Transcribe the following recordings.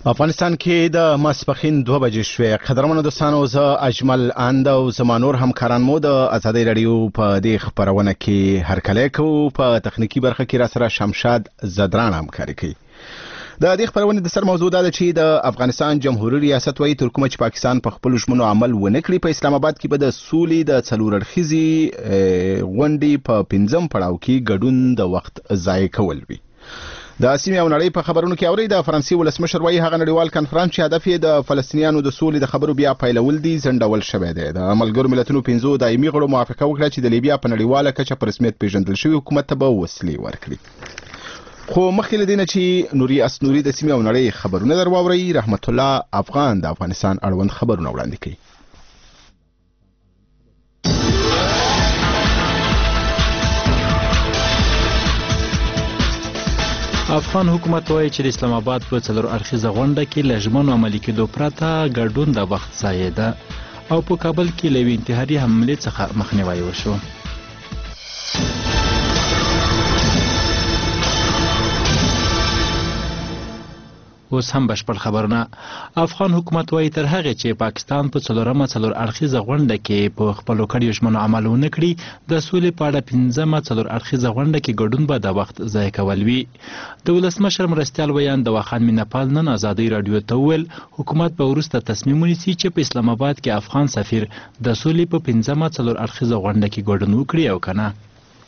افغانستان کې د ماسپښین 2 بجې شوې. قدرمنو دوستانو، زه اجمل اند او زما نور همکاران مو د ازادۍ رادیو په دې خبرونه کې هرکلی کوو. په تخنیکی برخه کې را سره شمشاد زدران همکاري کوي. د دې خبرونه د سر موضوع دا ده چې د افغانستان جمهوریت ریاست وايي تر کومه چې پاکستان په خپل ژمنو عمل ونه کړي، په اسلام آباد کې به د سولې د څلور اړخیزې غونډې په 5م پړاو کې ګډون د وخت ضایع کول وي. د سیمې او نړۍ په خبرونو کې اوري د فرانسې ولسمشر وايي هغه نړیوال کنفرانس چې هدف یې د فلسطینیانو د سولې د خبرو بیا پیلول دي ځنډول شوی دی. د ملګرو ملتونو 5 دایمي غړو موافقه وکړه چې د لیبیا په نړیواله کچه په رسمیت پیژندل شوی حکومت ته به وسلې ورکړي. خو مخکې له دې نه چې نوري اسنوري د سیمې او نړۍ خبرونه درواوري، رحمت الله افغان د افغانستان اړوند خبرونه وړاندې کوي. افغان حکومت وایي چې د اسلام آباد په څلور اړخیزه غونډه کې له ژمنو عملي کېدو پرته ګډون د وخت ضایع ده او په کابل کې له یوې انتحاري حملې څخه مخنیوی وشو. اوس هم بشپړ خبرونه. افغان حکومت وایي تر هغې چې پاکستان په څلور اړخیزه غونډه کې په خپلو کړیو ژمنو عمل ونه کړي، د سولې په اړه 5مه څلور اړخیزه غونډه کې ګډون به د وخت ضایع کول وي. د ولسمشر مرستیال ویان دواخان مینهپال نن ازادۍ راډیو ته وویل حکومت به وروسته تصمیم ونیسي چې په اسلام آباد کې افغان سفیر د سولې په 5مه څلور اړخیزه غونډه کې ګډون وکړي او که نه.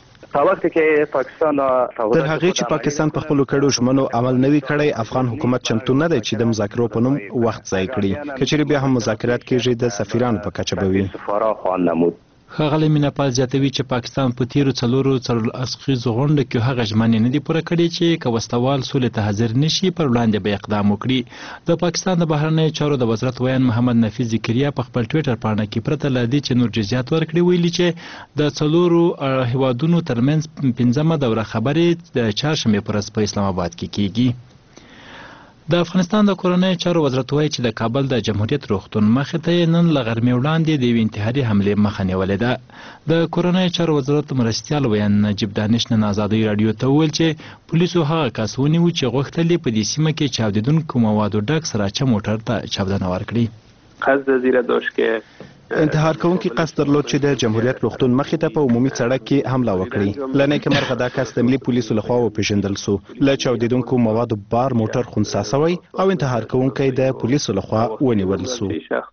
تر هغې چې پاکستان په خپلو کړو ژمنو عمل نه وي کړی، افغان حکومت چمتو نه دی چې د مذاکرو په نوم وخت ضایع کړي. که چېرې بیا هم مذاکرات کېږي د سفیرانو په کچه به وي. ښاغلی مینهپال زیاتوي چې پاکستان په تیرو څلور اړخیزو غونډو کې هغه ژمنې نه دي پوره کړې چې که وسوال سولې ته حاضر نشي پر وړاندې به اقدام وکړي. د پاکستان د بهرنیو چارو د وزارت ویان محمد نفیس ذکریا په خپل ټویټر پاڼه کې پرته له دې چې نور جزئیات ورکړي ویلي چې د څلورو هیوادونو ترمنځ 5مه دوره خبرې د چهارشنبې په ورځ په اسلام آباد کې کیږي. د افغانستان د کورنیو چارو وزارت وایي چې د کابل د جمهوریت روغتون مخې ته یې نن له غرمې وړاندې د یوې انتحاري حملې مخه نیولې ده. د کورنیو چارو وزارت مرستیال ویان نجیب دانش نن ازادۍ راډیو ته وویل چې پولیسو هغه کس ونیو چې غوښتل یې په دې سیمه کې چاودېدونکو موادو ډک سراچه موټر ته چاودنه ورکړي. قصد زیره داشت که انتحار کوونکي قصد درلود چې د جمهوریت روغتون مخې ته په عمومي سړک کې حمله وکړي. له نیکه مرغه دا کس د ملي پولیسو لخوا وپېژندل سو. له چاودېدونکو موادو بار موټر خونسا سوی او انتحار کوونکی د پولیسو لخوا ونیول سو.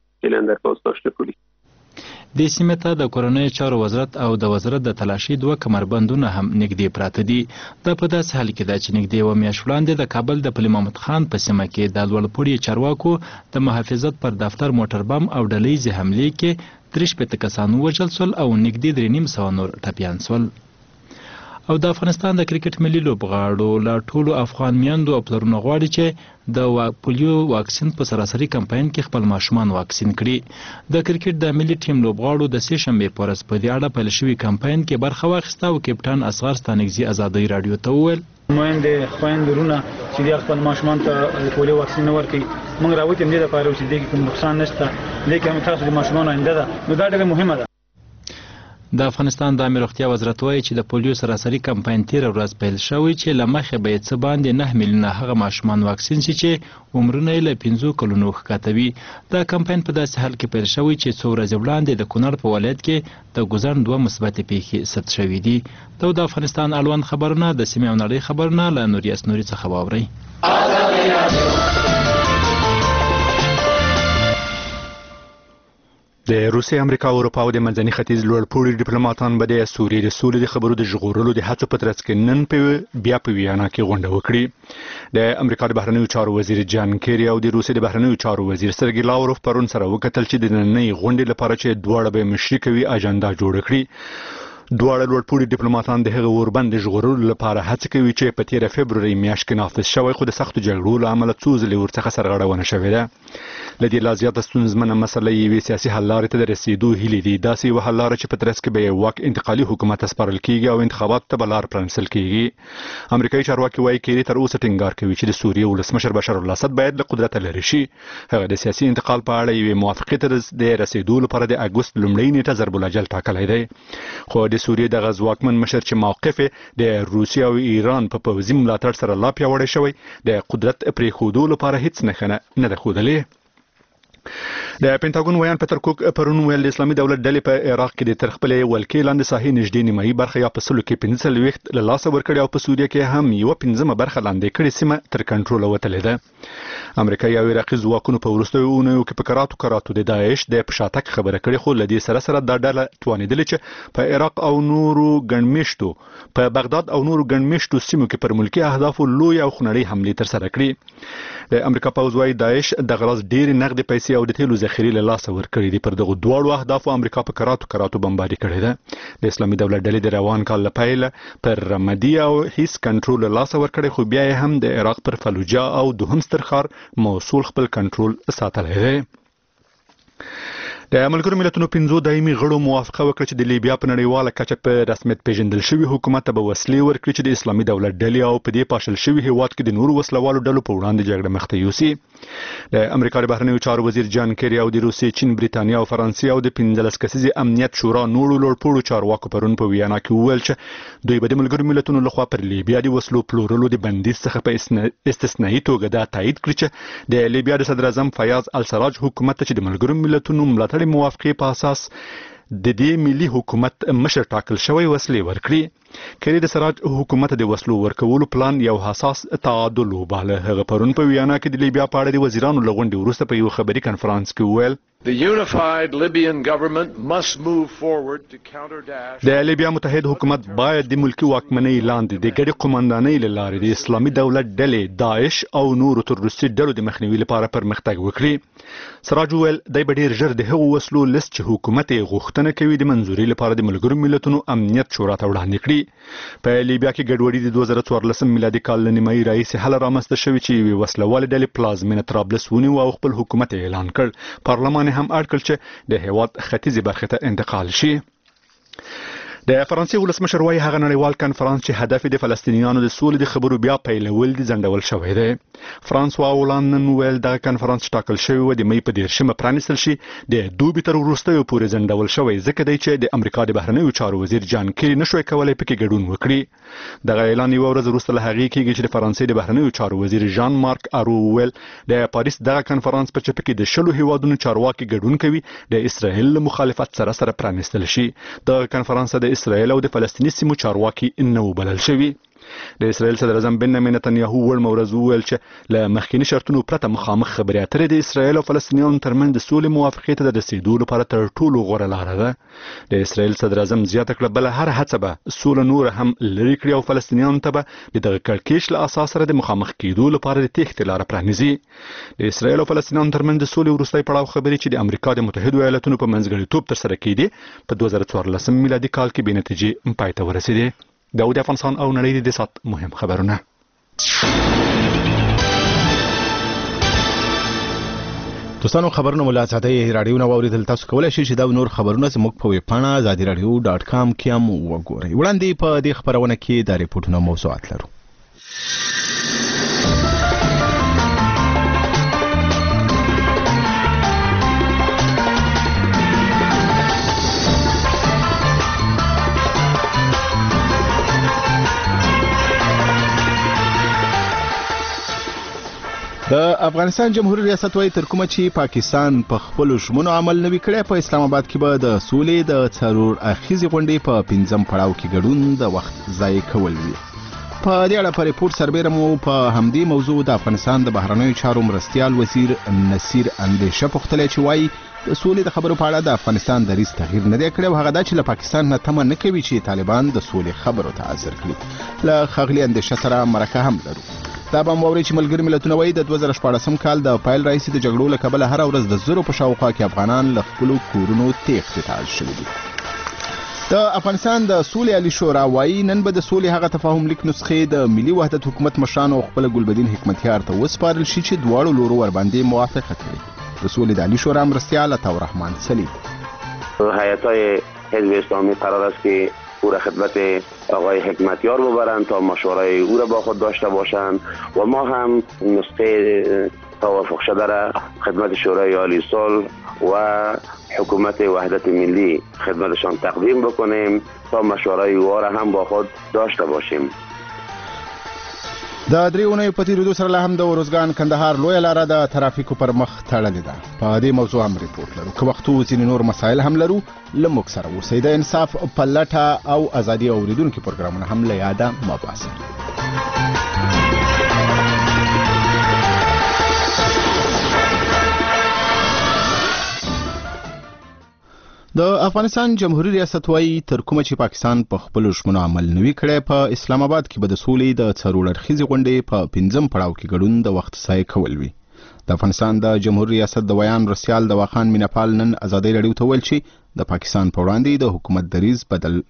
دې سیمې ته د کورنیو چارو وزارت او د وزارت د تلاشي 2 کمربندونه هم نږدې پراته دي. دا په داسې حال کې ده چې نږدې یوه میاشت وړاندې د کابل د پل محمد خان په سیمه کې د لوړپوړي چارواکو د محافظت پر دفتر موټر بم او ډلهییزې حملې کې 63 کسان ووژل سول او نږدې 350 نور ټپیان سول. او د افغانستان د کرکټ ملي لوبغاړو له ټولو افغان میندو او پلرونو غواړي چې د پولیو واکسین په سراسري کمپاین کې خپل ماشومان واکسین کړي. د کرکټ د ملي ټیم لوبغاړو د سې شنبې په ورځ په دې اړه پیل شوي کمپاین کې برخه واخیسته او کپټان اصغر ستانکزي ازادۍ راډیو ته وویل خویندرونه چې د خپل ماشومان ته پولیو واکسین نه ورکوي، موږ راوتیم دې لپاره چې دې کې کوم نقصان نشته، دې کې تاسو د ماشومانو آینده ده، نو دا ډېره مهمه ده. د افغانستان د عامه روغتیا وزارت وایي چې د پولیو سراسري کمپاین تېره ورځ پیل شوی چې له مخې به یې څه باندې 9 میلیونه هغه ماشومان واکسین شي چې عمرونه یې له 5 کلونو ښکته وي. دا کمپاین په داسې حال کې پیل شوی چې څو ورځې وړاندې د کونړ په ولایت کې د ګوزن 2 مثبتې پیښې ثبت شوي دي. د افغانستان اړوند خبرونه د سیمې او نړۍ خبرونه له نوري اسنوري څخه واورئ. د روسیې، امریکا او اروپا او د منځني ختیځ لوړپوړي ډیپلوماتان به د سوریې د سولې د خبرو د ژغورلو د هڅو په ترڅ کې نن بیا په ویانا کې غونډه وکړي. د امریکا د بهرنیو چارو وزیر جان کیری او د روسیې د بهرنیو چارو وزیر سرګی لاوروف پرون سره وکتل چې د نننۍ غونډې لپاره چې دواړه به مشري کوي اجنډا جوړه کړي. دواړه لوړپوړي ډیپلوماتان د هغه اوربند ژغورلو لپاره هڅه کوي چې په 13 فبروري میاشت کې نافذ شوی خو د سختو جګړو له امله څو ځلې ورڅخه سرغړونه شوې ده. لدې لا زیاته ستونزمنه مسله یوې سیاسي حل لارې ته د رسیدو هیلې دي. داسې یوه حل لاره چې په ترڅ کې به یې واک انتقالي حکومت ته سپارل کیږي او انتخاباتو ته به لار پرانیستل کیږي. امریکایي چارواکي وایي کیری تر اوسه ټینګار کوي چې د سوریې ولسمشر بشار الاسد باید له قدرته لرې شي. هغه د سیاسي انتقال په اړه یوې موافقې ته د رسیدو لپاره د اګوست لومړۍ نیټه ضرب الاجل ټاکلی دی. خو د سوریې دغه ځواکمن مشر چې موقف د روسیې او ایران په پوځي ملاتړ سره لا پیاوړی شوی د قدرت پرېښودو لپاره هیڅ نښه نه ده ښودلې. د پینټاګون ویان پیټر کوک پرون ویل د اسلامي دولت ډلې په عراق کې د تر خپلې ولکې لاندې ساحې نږدې نیمایي برخه یا په سلو کې 45 له لاسه ورکړې او په سوریه کې هم یوه 15 برخه لاندې کړې سیمه تر کنټرول وتلې ده. امریکایي او عراقي ځواکونو په وروستیو اونیو کې په کراتو د داعش د پشاتک خبره کړې، خو له دې سره دا ډله توانېدلې چې په عراق او نورو ګڼمېشتو په بغداد او نورو ګڼمېشتو سیمو کې پر ملکي اهدافو لوی او خونړۍ حملې ترسره کړې. د امریکا پوځ وايي داعش د غراض ډېرې نقدې پیسې او د تیلو ذخیرې له لاسه ورکړې دي. پر دغو دواړو اهدافو امریکا په کراتو بمباري کړې ده. د اسلامي دولت ډلې د روان کال له پیله پر رمدي او هیڅ کنټرول له لاسه ورکړې، خو بیا هم د عراق پر فلوجا او دوهم ستر ښار موصول خپل کنټرول ساتلی دی. د ملګرو ملتونو 5 دایمي غړو موافقه وکړه چې د لیبیا په نړیواله کچه په رسمیت پیژندل شوی حکومت ته به وسلې ورکړي چې د اسلامي دولت ډلې او په دې پاشل شوی هیواد کې د نورو وسلوالو ډلو په وړاندې جګړه مخته یوسي. د امریکا د بهرنیو چارو وزیر جان کیری او د روسیې، چین، بریتانیا او فرانسې او د 15 کسیزې امنیت شورا نورو لوړپوړو چارواکو پرون په ویانا کې وویل چې دوی به د ملګرو ملتونو لخوا پر لیبیا د وسلو پلورلو د بندیز څخه په استثنایی توګه دا تایید کړي چې د لیبیا د صدر اعظم فیاض السراج حکومت ته چې د ملګرو ملتونو ملاتړ موافقې په اساس د دې ملي حکومت مشر ټاکل شوی وسلې ورکړي. کری د سراج حکومت د وسلو ورکولو پلان یو حساس تعادل وباله. هغه پرون په ویانا کې د لیبیا په اړه د وزیرانو له غونډې وروسته په یو خبري کنفرانس کې وویل The unified Libyan government must move forward to counter Daesh. د لیبیا متحد حکومت باید د ملکی واکمنۍ لاندې د ګډې قومندانۍ له لارې د اسلامي دولت ډلې، داعش او نورو تروریستي ډلو د مخنیوي لپاره پرمختګ وکړي. سراج وویل دی به ډېر ژر د هغو وسلو لیست چې حکومت یې غوښتنه کوي د منظوري لپاره د ملګرو ملتونو امنیت شورا ته وړاندې کړي. په لیبیا کې ګډوډي د 2014 میلادي کال له نیمایي راهیسې هله رامنځته شوې چې یوې وسلوالې ډلې پلازمینه طرابلس ونیو او خپل حکومت یې اعلان کړ. پارلمان هم اړ کړ چې د هیواد ختیځې برخې ته انتقال شي. د فرانسې ولسمشر وايي هغه نړیوال کنفرانس چې هدف د فلسطینیانو د سولې د خبرو بیا پیلول دي ځنډول شوی دی. فرانسوا هولند نن ویل دغه کنفرانس ټاکل شوی و د مې په 10 پرانیستل شي د دوبي تر وروستیو پورې ځنډول شوی ځکه دی چې د امریکا د بهرنیو چارو وزیر جان کیری نشوي کولای پکې ګډون وکړي. دغه اعلان یو ورځ وروسته له هغې کېږي چې د فرانسې د بهرنیو چارو وزیر ژان مارک ارو ویل د پاریس دغه کنفرانس په چپه کې د 10 هیوادونو چارواکي ګډون کوي د اسرائیل مخالفت سره پرانیستل شي. د کنفرانس د اسرائیل او د فلسطیني سیمو چارواکي نه وبلل شوي. د اسرائیل صدر اعظم بنیامین نتنیاهو وړمه ورځ وویل چې له مخکینی شرطونو پرته مخامخ خبرې اترې د اسرائیل او فلسطینیانو ترمنځ د سولې موافقې ته د رسیدو لپاره تر ټولو غوره لاره ده. د اسرائیل صدر اعظم زیاته کړه بله هر هڅه به سوله نور هم لرې کړي او فلسطینیانو ته به د دغه کړکېچ له اساس سره د مخامخ کېدو لپاره د تېښتې لاره پرانیزي. د اسرائیل او فلسطینیانو ترمنځ د سولې وروستی پړاو خبرې چې د امریکا د متحدو ایالتونو په منځګړیتوب ترسره کېدې په 2014 میلادي کال کې بې نتیجې پای ته ورسېدې. داود افغانستان او نړۍ د سات مهم خبرونه. دوستانو خبرونه مو له ازادۍ راډیو نه واوریدل. تاسو کولی شئ چې دا نور خبرونه زموږ په ویب پاڼه azadiradio.com کې هم وګورئ. وړاندې په دې خبرونه کې د ریپورتونو موضوعات لرو. د افغانستان جمهوریت ریاست وايي تر کومه چې پاکستان په خپل ژمنو عمل نه وی کړی په اسلام آباد کې به د سولې د څلور اخیزې غونډې په 5م پړاو کې ګډون د وخت ضایع کول وي. په دې اړه په ریپورت سربیره مو په همدې موضوع د افغانستان د بهرنیو چارو مرستیال وزیر نصیر اندیشه پوښتلی چې وايي د سولې د خبرو په اړه د افغانستان دریځ تغییر نه دی کړی او هغه دا چې له پاکستان نه تمه نه کوي چې طالبان د سولې خبرو ته حاضر کړي. له ښاغلي اندیشه سره مرکه هم لرو. دا به موري چې ملګري ملتونه وایي د 2014 کال د پایل راهیسې د جګړو له کبله هر ورځ د زرو په شاوخوا کې افغانان له خپلو کورونو تېښتې ته اړ شوي دي. د افغانستان د سولې عالي شورا وایي نن به د سولې هغه تفاهم لیک نسخې د ملي وحدت حکومت مشرانو خپل ګلبدین حکمتیار ته وسپارل شي چې دواړو لورو ورباندې موافقه کړي. د سولې د عالی شورا مرستیال عطا الرحمن سلیم. هیئت‌های حزب اسلامی قرار است که او را خدمت آقای حکمتیار ببرند تا مشورای او را با خود داشته باشند و ما هم نسخه توافق شده را خدمت شورای عالی صلح و حکومت وحدت ملی خدمتشان تقدیم بکنیم تا مشورای او را هم با خود داشته باشیم. د درې اونیو په تېرېدو سره لا هم د ارزګان کندهار لویه لاره د ترافیکو پر مخ تړلې ده. په دې موضوع هم ریپورټ لرو. که وختو ځینې نور مسایل هم لرو، له موږ سره اوسئ. د انصاف په لټه او ازادي اورېدونکي پروګرامونه هم له یاده مه باسئ. د افغانستان جمهوریت ریاست وايي تر کومه چې پاکستان په خپل ژمنو عمل نوي کړی، په اسلام آباد کې به د سولې د څلور اړخیزې غونډې په 5م پړاو کې ګډون د وخت ضایع کول وي. د افغانستان د جمهوریت ریاست د ویان مرستیال دوا خان میناپال نن ازادي راډیو ته ویل چې د پاکستان په وړاندې د حکومت دریځ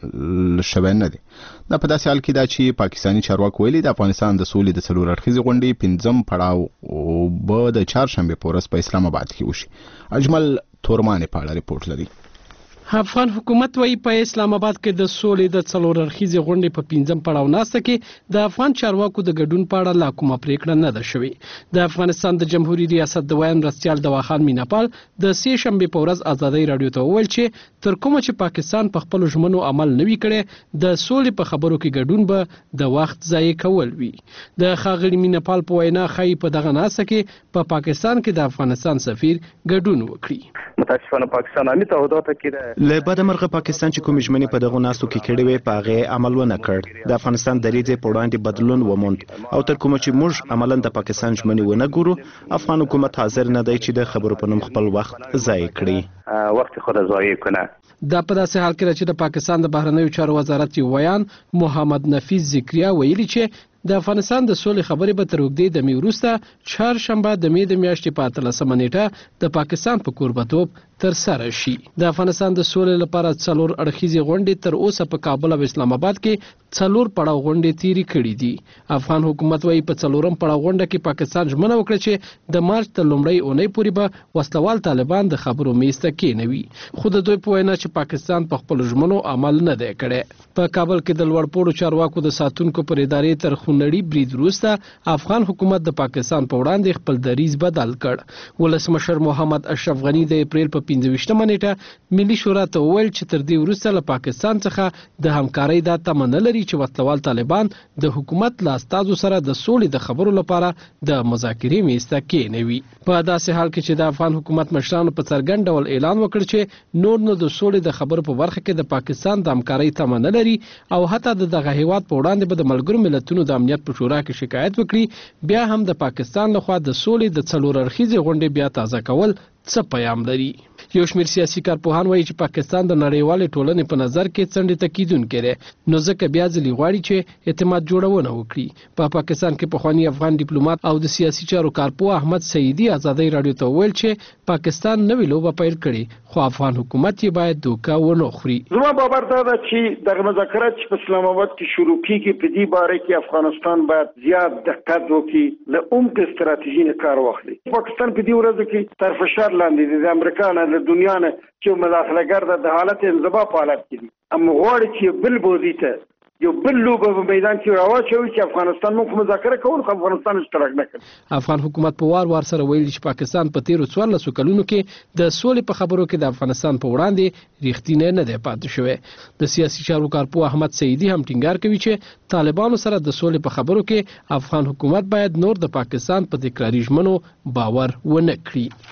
بدل شوی نه دی. دا په داسې حال کې ده چې پاکستاني چارواکو ویلي د افغانستان د سولې د څلور اړخیزې غونډې 5م پړاو به د چهارشنبې په ورځ په اسلام آباد کې وشي. اجمل تورمانې په اړه ریپورټ لري. افغان حکومت وايي په اسلام آباد کې د سولې د څلور اړخیزې غونډې په 5م پړاو ناسته کې د افغان چارواکو د ګډون په اړه لا کومه پریکړه نه ده شوې. د افغانستان د جمهوریت ریاست د ویان مرستیال دوا خان میناپال د سې شنبې په ورځ ازادي راډیو ته وویل چې تر کومه چې پاکستان په خپل ژمنو عمل نوي کړي، د سولې په خبرو کې ګډون به د وخت ضایع کول وي. د ښاغلي میناپال په وینا ښایي په دغه ناسته کې په پاکستان کې د افغانستان سفیر ګډون وکړي. متاسفانه پاکستان امنیت تعهدات کې له بده مرغه پاکستان چې کوم ژمنې په دغه ناستو کې کړې وې په هغه عمل ونه کړ. د افغانستان دریځ په وړاندې بدلون وموند او تر کومه چې موږ عملاً د پاکستان ژمنې ونه ګورو، افغان حکومت حاضر نه دی چې د خبرو په نوم خپل وخت ضایع کړي. وخت خود ضایع کنه. دا په داسې حال کې چې د پاکستان د بهرنیو چارو وزارت ویان محمد نفیس ذکریا ویلي چې د افغانستان د سولې خبرې به تر اوږدې دمې وروسته چهارشنبه د مې د میاشتې په 13مه نیټه د پاکستان په کوربتوب تر سره شي. د افغانستان د سولې لپاره څلور اړخیزې غونډې تر اوسه په کابل او اسلام آباد کې څلور پړاو غونډې تیرې کړې دي. افغان حکومت وايي په څلورم پړاو غونډه کې پاکستان ژمنه وکړه چې د مارچ تر لومړۍ اونۍ پورې به وسلوال طالبان د خبرو میز ته کېنوي، خو د دوی په وینا چې پاکستان په خپل ژمنو عمل نه دی کړی. په کابل کې د لوړپوړو چارواکو د ساتونکو پر ادارې تر خونړي برید وروسته افغان حکومت د پاکستان په وړاندې خپل دریځ بدل کړ. ولسمشر محمد اشرف غنی د اپریل په 25مه نیټه ملي شورا ته وویل چې تر دې وروسته له پاکستان څخه د همکارۍ دا تمه نه لري چې وسلوال طالبان د حکومت له استازو سره د سولې د خبرو لپاره د مذاکرې میز ته کېنوي. په داسې حال کې چې د افغان حکومت مشرانو په څرګند ډول اعلان وکړ چې نور نو د سولې د خبرو په برخه کې د پاکستان د همکارۍ تمه نه لري او حتی دغه هیواد په وړاندې به د ملګرو ملتونو د امنیت په شورا کې شکایت وکړي، بیا هم د پاکستان لخوا د سولې د څلور اړخیزې غونډې بیا تازه کول څه پیام لري. یو شمېر سیاسي کارپوهان وایي چې پاکستان د نړیوالې ټولنې په نظر کې څنډې ته کیدونکی دی، نو ځکه بیا ځلې غواړي چې اعتماد جوړونه وکړي. په پاکستان کې پخوانی افغان ډیپلوماټ او د سیاسي چارو کارپوه احمد سعیدي ازادي راډیو ته وویل چې پاکستان نوې لوبه پیل کړې، خو افغان حکومت یې باید دوکه ونه خوري. زما باور دا ده چې دغه مذاکرات چې په اسلام آباد کې شروع کیږي په دې باره کې افغانستان باید زیات دقت وکړي، له عمق استراتیژي نه کار واخلي. پاکستان په دې ورځو کې تر فشار لاندې دی، د امریکا نه د دنیا نه چې مداخله ګرده د حالت انزوا په حالت کې دي. اما غواړي چې بل بوزي ته یو بل لوبه په میدان کې راوچوي چې افغانستان موږ مذاکره کوو، خو افغانستان اشتراک نه کوي. افغان حکومت په وار سره ویلي چې پاکستان په تیرو 14 کلونو کې د سولې په خبرو کې د افغانستان په وړاندې ریښتینی نه دی پاتې شوی. د سیاسي چارو کارپوه احمد سعیدي هم ټینګار کوي چې طالبانو سره د سولې په خبرو کې افغان حکومت باید نور د پاکستان په تکراري ژمنو باور ونه کړي.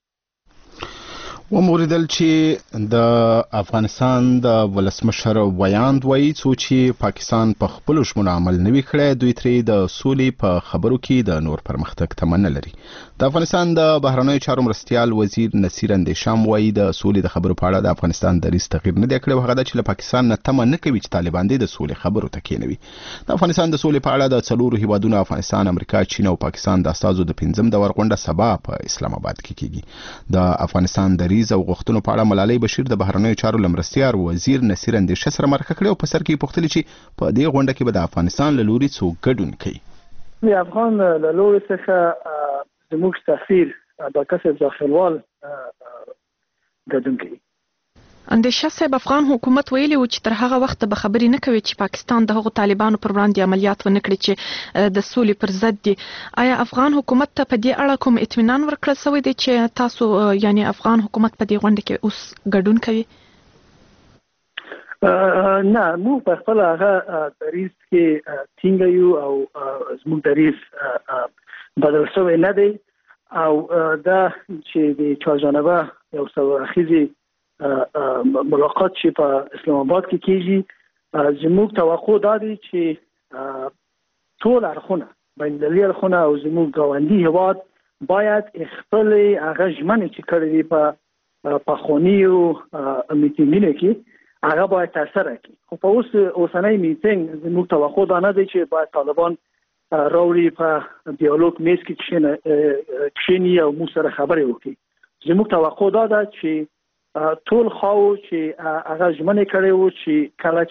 وموریدل چې د افغانستان د ولسمشر ویاند وایي څو چې پاکستان په خپل ژمنو عمل نوي کړی، دوی ترې د سولې په خبرو کې د نور پرمختګ تمه نه لري. د افغانستان د بهرنیو چارو مرستیال وزیر نصیر اندیشام وایي د سولې د خبرو په اړه د افغانستان دریځ تغییر نه دی کړی. هغه دا چې له پاکستان نه تمه نه کوي چې طالبان د سولې خبرو ته کېنوي. د افغانستان د سولې په اړه د څلورو هیوادونو افغانستان، امریکا، چین او پاکستان د استازو د 5م دور غونډه سبا په اسلام آباد کې کیږي. د افغانستان دریځ او غوښتنو په اړه ملالۍ بشیر د بهرنیو چارو لمرستیار وزیر نصیر اندیشه سره مرکه کړې او په سر کې پوښتنه چې په دې غونډه کې به د افغانستان له لوري څوک ګډون کوي. د افغان له لوري څخه زموږ سفیر د کسب داخلوال ګډون کوي. اندیشه صاحب، افغان حکومت ویلي و چې تر هغه وخت به خبرې نه کوي چې پاکستان د هغو طالبانو پر وړاندې عملیات ونه کړي چې د سولې پر ضد دي. آیا افغان حکومت ته په دې اړه کوم اطمینان ورکړل شوی دی چې تاسو یعنی افغان حکومت په دې غونډه کې اوس ګډون کوي؟ نه، موږ په خپل هغه دریځ کې ټینګ یو او زموږ دریځ بدل شوی نه دی او دا چې د چهارجانبه یو څو اخیزي ملاقات چې په اسلام آباد کې کیږي، زموږ توقع دا دی چې ټول اړخونه بین المللي اړخونه او زموږ ګاونډي هیواد باید خپل هغه ژمنې چې کړې دي په پخوانیو میټینګونو کې هغه باید ترسره کړي. خو په اوسنۍ میټینګ زموږ توقع دا نه دی چې باید طالبان راوړي په ډیالوګ میز کې کښیني او موږ سره خبرې وکړي. زموږ توقع دا ده چې ټول خواو چې هغه ژمنې کړې وو چې کله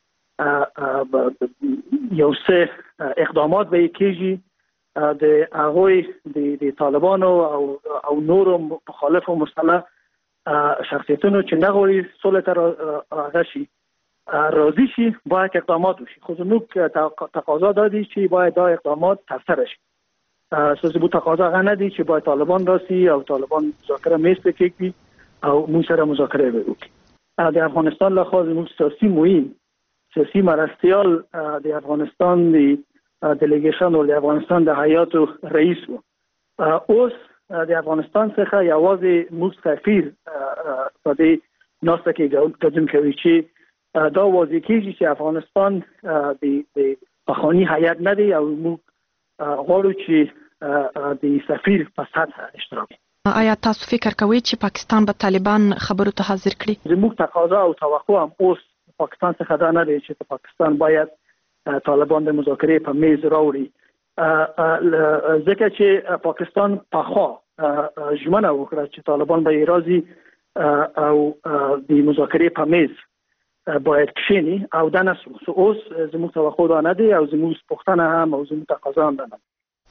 چې یو څه اقدامات به کېږي د هغوی د طالبانو او نورو مخالفو مسلح شخصیتونو چې نه غواړي سولې ته هغه شي راضي شي، باید اقدامات وشي. خو زموږ تقاضا دا دی چې باید دا اقدامات ترسره شي. زموږ تقاضا هغه نه دی چې باید طالبان راسي او طالبان مذاکره میز ته کېږدي او موږ سره مذاکره وکړي. د افغانستان لخوا زموږ سیاسي معین، سیاسي مرستیال د افغانستان د دلیګیشن او د افغانستان د هیئات رئیس و. اوس د افغانستان څخه یوازې موږ سفیر په دې ناسته کې ګډون کوي چې دا واضح کېږي چې افغانستان د پخواني هیئت نه دی او موږ غواړو چې د سفیر په سطح اشتراک وکړي. آیا تاسو فکر کوئ چې پاکستان به طالبان خبرو ته حاضر کړي؟ زموږ تقاضا او توقع هم اوس پاکستان څخه دا نه دی چې پاکستان باید طالبان د مذاکرې په میز راوړي، ځکه چې پاکستان پخوا ژمنه وکړه چې طالبان به راضي او د مذاکرې په میز باید کښیني او دا نه شو. اوس زموږ توقع دا نه دی او زموږ پوښتنه هم او زموږ تقاضا هم نه.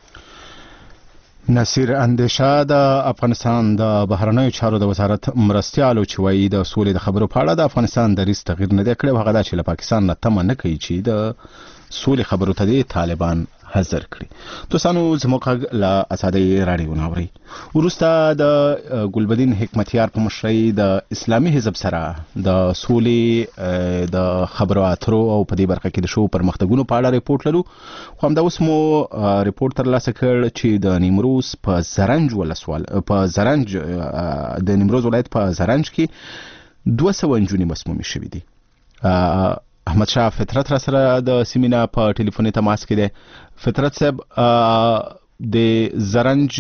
نصیر اندیشه د افغانستان د بهرنیو چارو د وزارت مرستیالو چې وایي د سولې د خبرو په اړه د افغانستان دریځ تغییر نه دی کړی، هغه دا چې له پاکستان نه تمه نه کوي چې د سولې خبرو ته د طالبان حاضر کړي. دوستانو، زموږ له ازادۍ راډیو ناوري وروسته د ګلبدین حکمتیار په مشرۍ د اسلامي حزب سره د سولې د خبرو اترو او په دې برخه کې د شو پرمختګونو په اړه ریپورت لرو. خو همدا اوس مو ریپورت ترلاسه کړ چې د نیمروز په زرنج ولسوال په زرنج د نیمروز ولایت په زرنج کې 200 نجونې مسمومې شوې دي. احمد شاه فطرت را سره د سیمینا په ټلیفوني تماس کې دی. فطرت صاحب، د زرنج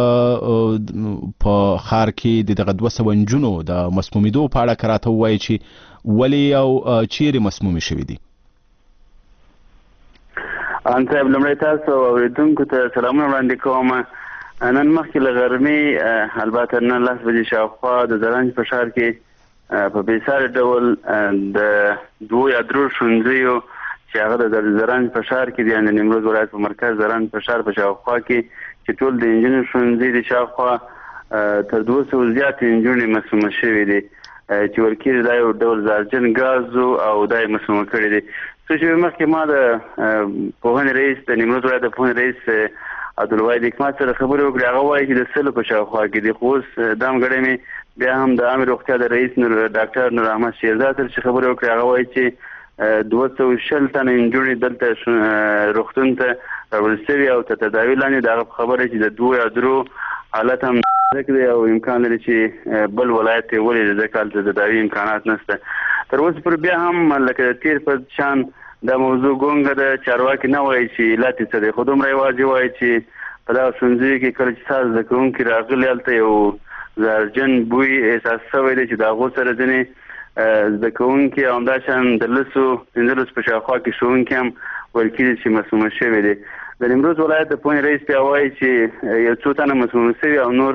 په خار کې دغه 200 نجونو د مسمومیدو په اړه کراته وایي چې ولی او چیرې مسمومې شوې دي؟ ان صاحب، لمړی تاسو اوریدونکو ته سلامونه وړاندې کوم. نن مخکې له غرمې البته نن 10 بجې شاوخوا د زرنج په ښار کې په بېساري ډول د 2 یا 3 ښوونځیو چې هغه د زرنج په ښار کې دي، یعنې د نیمروز ولایت په مرکز زرنج په ښار په شاوخوا کې چې ټول د نجونو ښوونځي دي، شاوخوا تر 200 زیاتې نجونې مسمومه شوې دي چې ویل کېږي دا یو ډول زهرجن ګاز او دا یې مسمومه کړي دي. څو شېبې مخکې ما د پوهنې رئیس د نیمروز ولایت د پوهنې رئیس عبدالواحد حکمت سره خبرې وکړې. هغه وایي چې د 100 په شاوخوا کې دي. خو اوس دا همګړی مې بیا هم د عامې روغتیا د رئیس ډاکټر نور احمد شیرزاد سره چې خبرې وکړې، هغه وایي چې 220 تنه نجونې دلته روغتون ته راوړل شوي او تر تداوي لاندې. د هغه خبره چې د 2 یا 3 حالت هم نازک دی او امکان لري چې بل ولایت ته ولې ځکه هلته د تداوي امکانات نشته. تر اوسه پر بیا هم لکه د تیر په شان دا موضوع ګونګه ده. چارواکي نه وایي چې علت څه دی، خو دومره یوازې وایي چې په دغه ښوونځیو کې کله چې تاسو زده کوونکي راغلي هلته یو زهرجن بوی احساس شوی دی چې د هغو سره ځینې زده کوونکي او همداشان د 15 په شاوخوا کې ښوونکي هم ویل کېږي چې مسمومه شوي دي. د نیمروز ولایت د پوهنې رئیس بیا وایي چې یو څو تنه مسمومه شوي او نور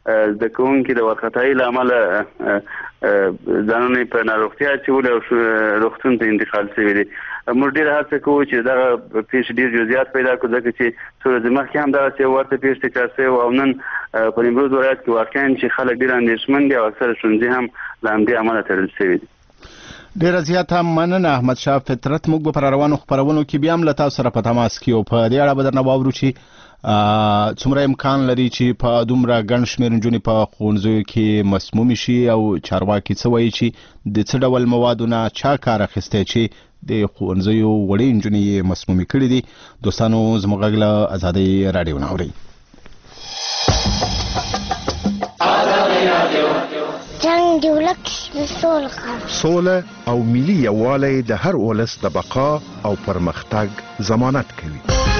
د کوونکې د ورخطایي له امله ځانونه په ناروغتیا اچولي او روغتون ته انتقال شوي دي. موږ ډېره هڅه کوو چې دغه پیښې ډېر جزئیات پیدا کړو، ځکه چې څو ورځې مخکې هم دغسې ورته پیښې تکرار شوې او نن په نیمروز ولایت کې واقعا چې خلک ډېر اندېښمن دي او اکثره ښوونځي هم له همدې امله تړل شوي دي. ډیره زیاته مننه احمد شاه فطرت. موږ به پر روانو خبرونو کې بیا هم له تاسو سره په تماس کې یو. په دې اړه به درنه واورو چې څومره امکان لري چې په دومره ګڼ شمېر نجونې په ښوونځیو کې مسمومې شي او چارواکي څه وایي چې د څه ډول موادو نه چا کار اخیستی چې د ښوونځیو وړې نجونې یې مسمومې کړي دي. دوستانو زموږ غږ له ازادۍ راډیو نه اورئ. جنگ دی ولک سوله او ملي یووالی د هر ولس د بقا او پرمختګ ضمانت کوي.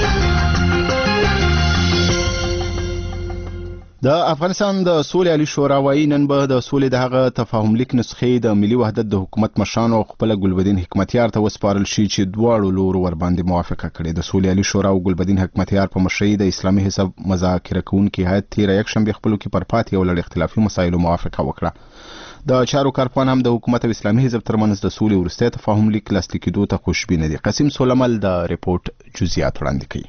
د افغانستان د سولې عالی شورا وايي نن به د سولې د هغه تفاهم لیک نسخې د ملي وحدت د حکومت مشرانو خپل ګلبدین حکمتیار ته وسپارل شي چې دواړو لورو ورباندې موافقه کړې. د سولې عالی شورا او ګلبدین حکمتیار په مشرۍ د اسلامي حزب مذاکره کوونکي هیئت تیر یکشنبه خپلو کې پر پاتې او لړ اختلافي مسایلو موافقه وکړه. د چارو کارپوهان هم د حکومت او اسلامي حزب ترمنځ د سولې وروستی تفاهم لیک لاسلیک کېدو ته خوشبینه دي. قاسم سولمل د ریپورت جزئیات وړاندې کوي.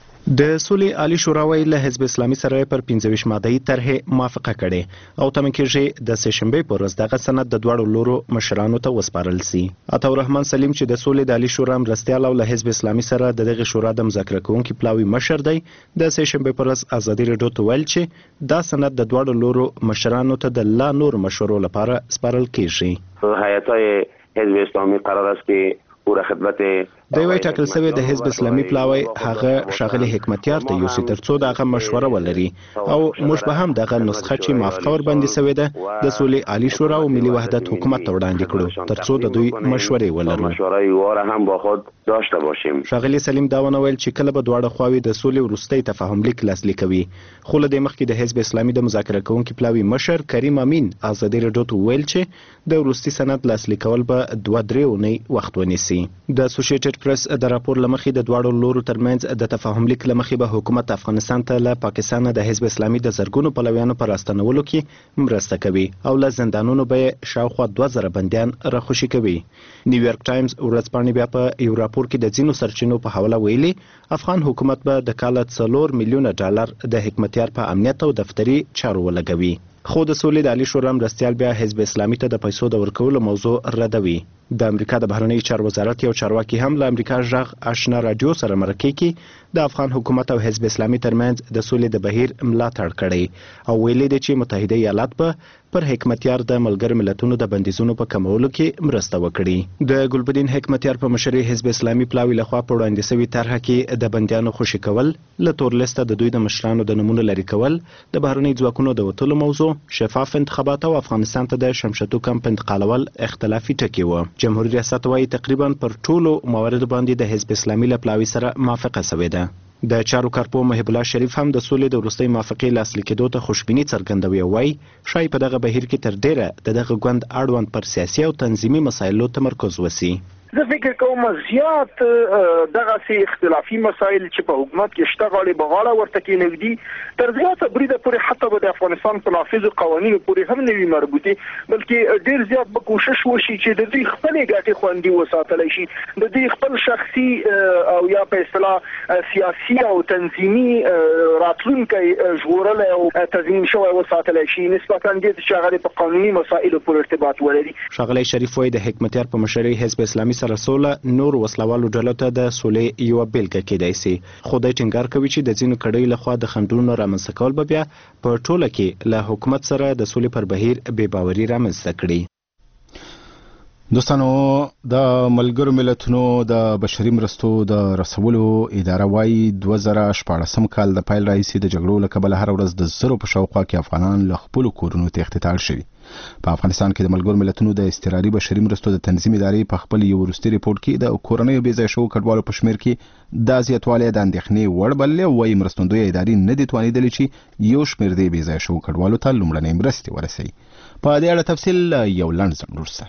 د سولې عالی شورا ویل له حزب اسلامي سره پر 15 ماده‌ای طرحه موافقه کړي او تمه کېږي د سهشنبه پر ورځ دغه سند د دواړو لورو مشرانو ته وسپارل شي. عطاالرحمن سلیم چې د سولې د عالی شورا مرستیال او له حزب اسلامي سره دغه شورا د مذاکره کوونکي پلاوی مشر دی، د سهشنبه پر ورځ ازادي راډیو ته ویل چې دا سند د دواړو لورو مشرانو ته د لا نور مشورو لپاره سپارل کیږي. هیئت‌های حزب اسلامي قرار است که پوره خدمت د وی ټاکل شوی د حزب اسلامي پلاوی هغه شاغلي حکمتیار ته یو ترڅو دغه مشوره ولري او موږ به هم دغه نسخه چې موافقه ور باندې شوی ده د سولې عالی شورا او ملي وحدت حکومت ته وړاندې کړو ترڅو د دوی مشورې ولرو. مشورې واره هم با خود داشته باشیم. شاغلي سلیم دا ونویل چې کله به دواړه خواوې د سولې وروستي تفاهم لیک لاسلیک کوي. خو له دې مخکې د حزب اسلامي د مذاکره کوونکي پلاوی مشر کریم امین ازادي راډیو ته ویل چې د وروستي سند لاسلیک کول به 2-3 اونۍ وخت ونیسي. د اسوسییټډ پریس د راپور لمخې د دواړو لورو ترمنځ د تفاهم لیک لمخې به حکومت افغانستان ته له پاکستان د حزب اسلامي د زرګونو پلویانو پر راستنولو کې مرسته کوي او له زندانونو به شاوخوا 2000 بنديان راخوشي کوي. نیویارک ټایمز ورځپاڼې بیا په یو راپور کې د ځینو سرچینو په حواله ویلي افغان حکومت به د کال 4 میلیونه ډالر د حکمتیار په امنیت او دفتري چارو ولګوي. خو د سولې د عالی شورا مرستیال بیا حزب اسلامي ته د پیسو د ورکولو موضوع ردوي. د امریکا د بهرنی چارو وزارت یو چارواکي هم له امریکا ژغ آشنا رادیو سره مرکه کې د افغان حکومت او حزب اسلامي ترمنځ د سولې د بهیر ملاتړ کړي او ویلي دی چې متحده ایالات به پر حکمتیار د ملګر ملتونو د بندیزونو په کمولو کې مرسته وکړي. د ګلبدین حکمتیار په مشرۍ حزب اسلامي پلاوی لخوا په وړاندې شوی طرحه کې د بندیانو خوشي کول، له تور لیسته د دوی د مشرانو د نمونه لري کول، د بهرنی ځواکونو د وټولو موضوع، شفاف انتخابات او افغانستان ته د شمشتو کمپ انتقالول اختلافي ټکي و. جمهوریت ریاست وايي تقریبا پر ټولو مواردو باندې د حزب اسلامي له پلاوی سره موافقه شوې ده. د چارو کارپو محب الله شریف هم د سولې د وروستۍ موافقې لاسلیک کېدو ته خوشبیني څرګندوي او وايي شاید په دغه بهیر کې تر ډیره دغه ګوند اړوند پر سیاسي او تنظیمي مسایلو تمرکز وسی. زه فکر کوم زیات دغه سي اختلافي مسایل چې په حکومت کې شته غاړي بغاړه ورته کې نګدي تر زیاته بریده پورې حتی به د افغانستان په نافذو قوانینو پورې هم نه وي مربوطي، بلکې ډیر زیات به کوشش وشي چې د دې خپل ګټې خوندي وساتل شي، د دې خپل شخصي او یا په اصطلاح سیاسي او تنظیمي راتلونکي ژغورل او تضمین شوی وساتل شي نسبتا دې چې هغه په قانوني مسایلو پورې ارتباط ولري. شاغلی شریف وايي د حکمتیار په مشرۍ حزب اسلامي سره سوله نور وسلوالو ډلو ته د سولې یو بیلګه کېدای شي. خو د ټینګار کوي چې د ځینو کډوالو لخوا د خنډونو رامنځته کول به بیا په ټوله کې له حکومت سره د سولې پر بهیر بې باوري رامنځته کړي. دوستانو د ملګرو ملتونو د بشري مرستو د رسولو اداره وايي 2014 کال د پیل راهیسې د جګړو له کبله هر ورځ د زرو په شاوخوا کې افغانان له خپل کورونو تښتېدل شوي. په افغانستان کې د ملګرو ملتونو د استقراري بشري مرستو د تنظیم ادارې په خپل یو وروستي ریپورت کې د کورنیو بې ځای شوو کډوالو په شمېر کې د زیاتوالی د اندېښنې وړ بللی او وايي مرستندویه ادارې نه دي توانېدلې چې یو شمېر د بې ځای شوو کډوالو ته لومړنۍ مرستې ورسوي. په دې اړه تفصیل یو لنډ ځنډ وروسته.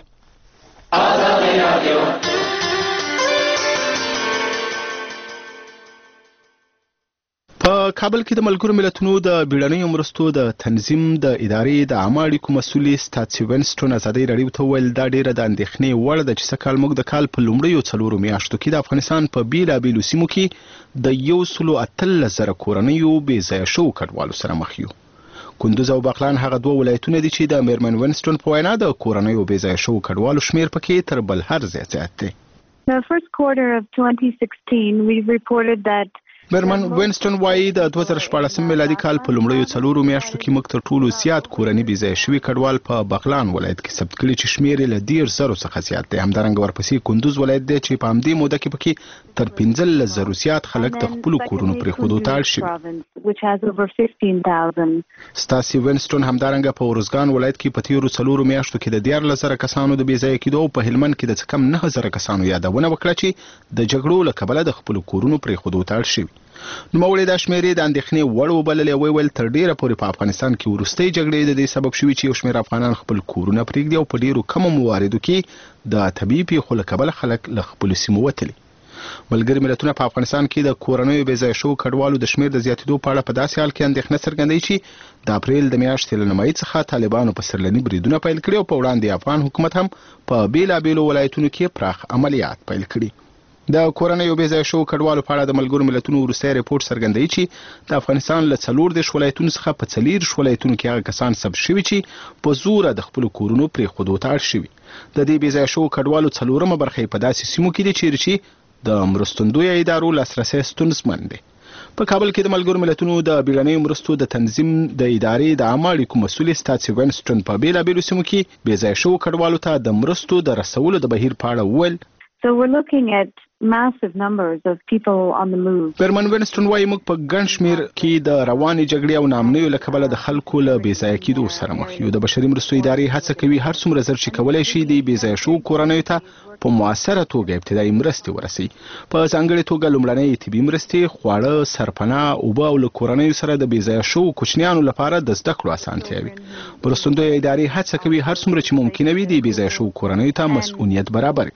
په په کابل کې د ملګرو ملتونو د بیړنیو مرستو د تنظیم د ادارې د عامه اړیکو مسؤل ستاسي وینسټون ازادي رادیو ته ویل دا ډیره د اندېښنې وړ ده چې سکهال موږ د کال په لومړیو 4 میاشتو کې د افغانستان په بیلابیلو سیمو کې د 113,000 کورنیو بې ځایه شوو کډوالو سره مخ یو. کندوز او بغلان هغه دوه ولایتونه دي چې د میرمن وینسټون په وینا د کورنیو بې ځایه شوو کډوالو شمیر پکې تر بل هر ځای زیات دی. In the first quarter of 2016, we reported that میرمن وینسټون وایي د 2014 میلادي کال په لومړیو 4 میاشتو کې موږ تر ټولو زیات کورني بې ځایه شوي کډوال په بغلان ولایت کې ثبت کړي چې شمیر یې له 10,000 څخه زیات دی. همدارنګه ورپسې کندوز ولایت دی چې په همدې موده کې پکې تر 15,000 زیات خلک د خپلو کورونو پرېښودو ته اړ شوي. ستاسي وینسټون همدارنګه په ورزګان ولایت کې په تیرو 4 میاشتو کې د 14,000 کسانو د بې ځایه کېدو په هلمند کې د څه کم 9,000 کسانو یادونه وکړه چې د جګړو له کبله د خپلو کورونو پرېښودو ته اړ شوي. نوموړي دا شمیرې د اندېښنې وړ وبللې او ویل تر ډیره پورې په افغانستان کې وروستۍ جګړې د دې سبب شوي چې یو شمېر افغانان خپل کورونه پرېږدي او په ډیرو کمو مواردو کې د طبیعي پیښو له کبله خلک له خپلو سیمو وتلي. ملګري ملتونه په افغانستان کې د کورنیو بې ځایه شوو کډوالو د شمېر د زیاتېدو په اړه په داسې حال کې اندېښنه څرګندوي چې د اپریل د میاشتې له نیمایي څخه طالبانو په سرلني بریدونه پیل کړي او په وړاندې افغان حکومت هم په بیلابیلو ولایتونو کې پراخ عملیات پیل کړي. د کورنیو بې ځایه شوو کډوالو په اړه د ملګرو ملتونو وروستی ریپورټ څرګندوي چې د افغانستان له 14 ولایتونو څخه په 4 ولایتونو کې هغه کسان ثبت شوي چې په زوره د خپلو کورونو پرېښودو ته اړ شوي. د دې بې ځایه شوو کډوالو 4مه برخه په داسې سیمو کې دي چیرې چې د مرستندویه ادارو لاسرسی ستونزمن دی. په کابل کې د ملګرو ملتونو د بیړنیو مرستو د تنظیم د ادارې د عامه اړیکو مسؤل ستاسي وینسټون په بیلابیلو سیمو کې بې ځایه شوو کډوالو ته د مرستو د رسولو د بهیر په اړه وویل. So we're looking at massive numbers of people on the move. میرمن وینسټون وایي موږ په ګڼ شمیر کې د روانې جګړې او ناامنیو له کبله د خلکو له بې ځایه کېدو سره مخ یو. د بشري مرستو ادارې هڅه کوي هر څومره زر چې کولی شي د بې ځایه شوو کورنیو ته په مؤثره توګه ابتدایي مرستې ورسوي. په ځانګړې توګه لومړنۍ طبي مرستې، خواړه، سرپناه، اوبه او له کورنیو سره د بې ځایه شوو کوچنیانو لپاره د زده کړو اسانتیاوي. مرستندویه ادارې هڅه کوي هر څومره چې ممکنه وي د بې ځایه شوو کورنیو ته مسؤلیت برابر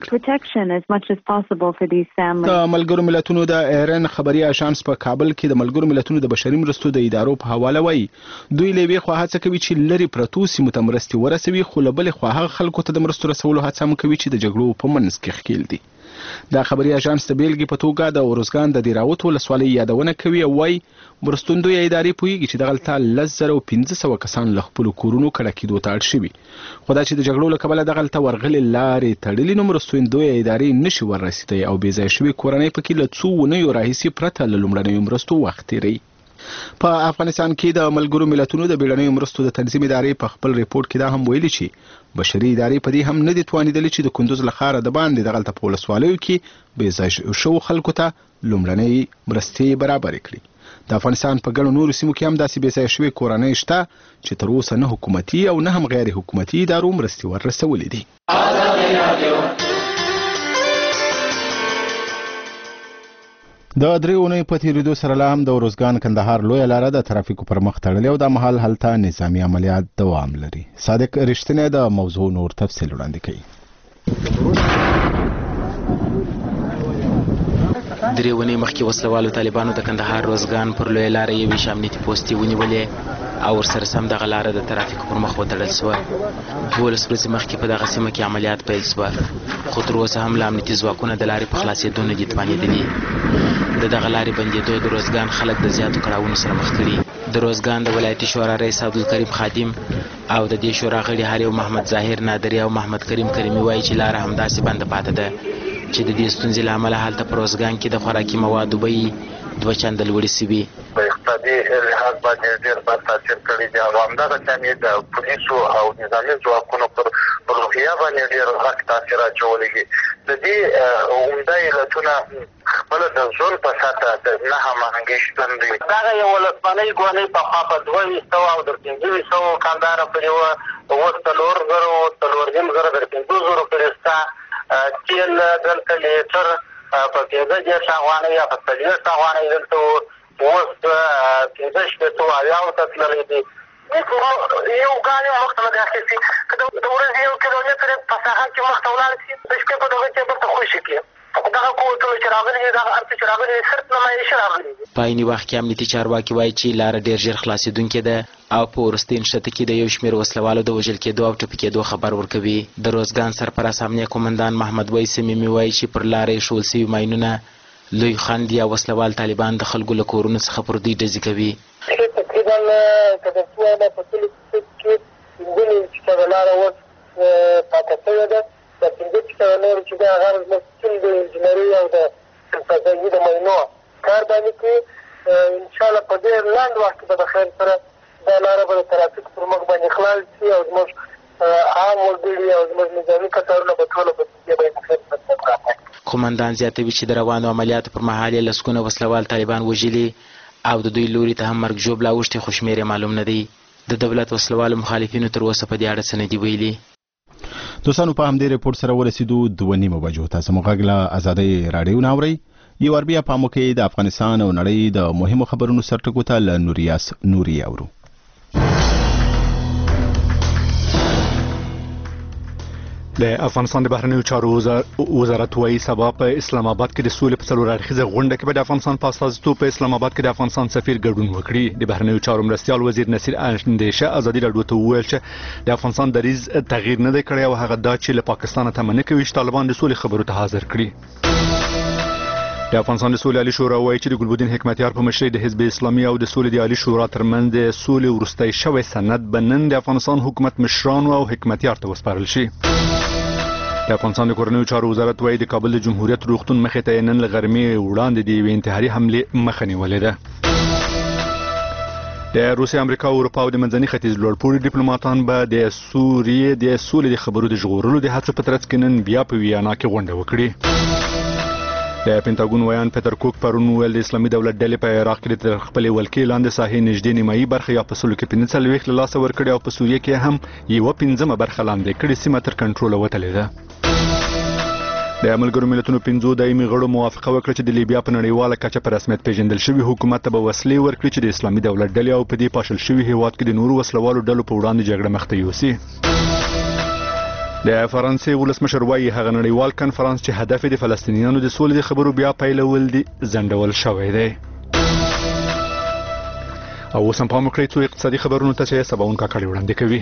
کړي. د ملګرو ملتونو د ایرن خبري اژانس په کابل کې د ملګرو ملتونو د بشري مرستو د ادارو په حواله وایي دوی له یوې خوا هڅه کوي چې لرې پرتو سیمو ته مرستې ورسوي، خو له بلې خوا هغه خلکو ته د مرستو رسولو هڅه هم کوي چې د جګړو په منځ کې ښکېل دي. دا خبري اژانس د بیلګې په توګه د ورزګان د دیراوت ولسوالۍ یادونه کوي او وایي مرستندویه ادارې پوهیږي چې دغلته 10,500 کسان له خپلو کورونو کډه کېدو ته اړ شوي، خو دا چې د جګړو له کبله دغلته ورغلې لارې تړلي نو مرستندویه ادارې نشي وررسېدی او بې ځایه شوي کورنۍ پکې له څو اونیو راهیسې پرته له لومړنیو مرستو وخت تېروي. په افغانستان کې د ملګرو ملتونو د بیړنیو مرستو د تنظیم ادارې په خپل ریپورت کې دا هم ویلي چې بشري ادارې په دې هم نه دي توانېدلې چې د کندوز له ښاره د باندې دغلته په ولسوالیو کې بې ځایه شوو خلکو ته لومړنۍ مرستې برابرې کړي. د افغانستان په ګڼو نورو سیمو کې هم داسې بې ځایه شوې کورنۍ شته چې تر اوسه نه حکومتي او نه هم غیر حکومتي ادارو مرستې وررسولې دي. د 3 اونۍ په تیریدو سره لا هم د ورزګان کندهار لویه لاره د ترافیکو پر مخ تړلې او د مهال هلته نظامي عملیات دوام لري. صادق رښتینی د موضوع نور تفصیل وړاندې کوي. 3 اونۍ مخکې وسلوالو طالبانو د کندهار روزګان پر لویه لاره یوې شامنیتي پوستې ونیولې او ورسره سم دغه لاره د ترافیکو پر مخ وتړل شوه. 12 ورځې مخکې په دغه سیمه کې عملیات پیل شوه، خو تر اوسه هم له امنیتي ځواکونه د لارې په خلاصېدو نه دي توانېدلي. د دغه لارې بندېدو د روزګان خلک د زیاتو کړاوونو سره مخ کړي. د روزګان د ولایتي شورا رئیس عبدالکریم خادم او د دې شورا غړي هر یو محمد ظاهر نادری او محمد کریم کریمي وایي چې لاره همداسې بنده پاتې ده چې د دې ستونزې له امله هلته په روزګان کې د خوراکي موادو بیې 2 چنده لوړې شوي. په اقتصادي لحاظ باندې ډېر بد تاثیر کړی دی او همدغه شان یې د پولیسو او نظامي ځواکونو پر روحیه باندې ډېر غټ تاثیر اچولی دی. د دې عمده علتونه خپله د ژوند په سطحه د نه هماهنګۍ شتون دی. دغه یو ولسوالۍ ګونۍ پخوا په 200 او د 500 کانداره پورې وه، اوس 4,000 در 5,000 پورې شته. تیل دلته لیټر په 15 افغانۍ یا په 40 افغانۍ دلته اوس 15 ته تللی دی. یو ګام یې مخ ته نه دی اخیستي، که د ورځې 1 کیلومتر په ساحه کې مخ ته ولاړ شي د شپې په دغه کې بېرته خوشي کړي دغه کوټو چې راغلي دغه ارڅ چې راغلي صرف نمایش راغلي. په عین وخت کې امنیتي چارواکي وایي چې لار ډیر ژر خلاصېدونکې ده او په وروستي نښته کې د یو شمېر وسلوالو د وژل کېدو او ټپي کېدو خبر ورکوي. د روزګان سرپرست امنیه قومندان محمد وای سمیمي وایي چې پر لارې ایښودل سوي ماینونه لوی خنډ یا وسلوال طالبان د خلکو له کورونو څخه پر دوی ډزې کوي. تقریبا که درته ووایم په ټولو کې 15 فیصده لاره اوس پاکه شوې ده. د 15 فیصده نور چې دی هغه زموږ ټیم د انجینري او د فضايي د ماینو کار باندې کوي. انشاءالله په ډېر لنډ وخت کې به د خیر سره دا لاره به د ترافیک پر مخ باندې خلاص شي او زموږ عام وګړي او زموږ نظامي کتارونه به ټوله په دې باندې خیر سره راځي. قومندان زیاتوي چې د روانو عملیاتو پر مهال یې لسګونه وسلوال طالبان وژلي او د دوی لوري ته هم مرګ ژوبله اوښتې خو شمېر یې معلوم نه دی. د دولت وسلوالو مخالفینو تر اوسه په دې اړه څه نه دي ویلي. دوستانو په همدې ریپورت سره ورسېدو 2:30 بجو. تاسو مو غږ له ازادۍ راډیو نه اورئ. یو ور بیا په موکې د افغانستان او نړۍ د مهمو خبرونو سرټکو ته له نوري اورو. د افغانستان د بهرنیو چارو وزارت وايي سبا په اسلام آباد کې د سولې په څلور اړخیزه غونډه کې به د افغانستان په استازیتوب په اسلام آباد کې د افغانستان سفیر ګډون وکړي. د بهرنیو چارو مرستیال وزیر نصیر اندیشه ازادي راډیو ته وویل چې د افغانستان دریځ تغییر نه دی کړی او هغه دا چې له پاکستان ته منع کوي چې طالبان د سولې خبرو ته حاضر کړي. د افغانستان د سولې عالی شورا وایي چې د ګلبدین حکمتیار په مشرۍ د حزب اسلامي او د سولې د عالی شورا ترمنځ د سولې وروستی شوی سند به نن د افغانستان حکومت مشرانو او حکمتیار ته وسپارل شي. د افغانستان د کورنیو چارو وزارت وايي د کابل د جمهوریت روغتون مخې ته نن له غرمې وړاندې د یوې انتحاري حملې مخه نیولې ده. د روسیې، امریکا او اروپا او د منځني ختیځ لوړپوړي ډیپلوماټان به د سوریې د سولې د خبرو د ژغورلو د هڅو په ترڅ کې نن بیا په ویانا کې غونډه وکړي. د پینټاګون ویان پیټر کوک پرون ویل د اسلامي دولت ډلې په عراق کې د خپلې ولکې لاندې ساحې نږدې نیمایي برخه یا په سلو کې 45 له لاسه ورکړې او په سوریه کې هم یوه 15 برخه لاندې کړې سیمه تر کنټروله وتلې ده. د ملګرو ملتونو 5 دایمي غړو موافقه وکړه چې د لیبیا په نړیواله کچه په رسمیت پیژندل شوی حکومت ته به وسلې ورکړي چې د اسلامي دولت ډلې او په دې پاشل شوی هیواد کې د نورو وسلوالو ډلو په وړاندې جګړه مخ ته یوسي. د فرانسې ولسمشر وايي هغه نړیوال کنفرانس چې هدف د فلسطینیانو د سولې د خبرو بیا پیلول دي ځنډول شوی دی. او اوس هم پام وکړئ څو اقتصادي خبرونو ته چې سباون کاکړي وړاندې کوي.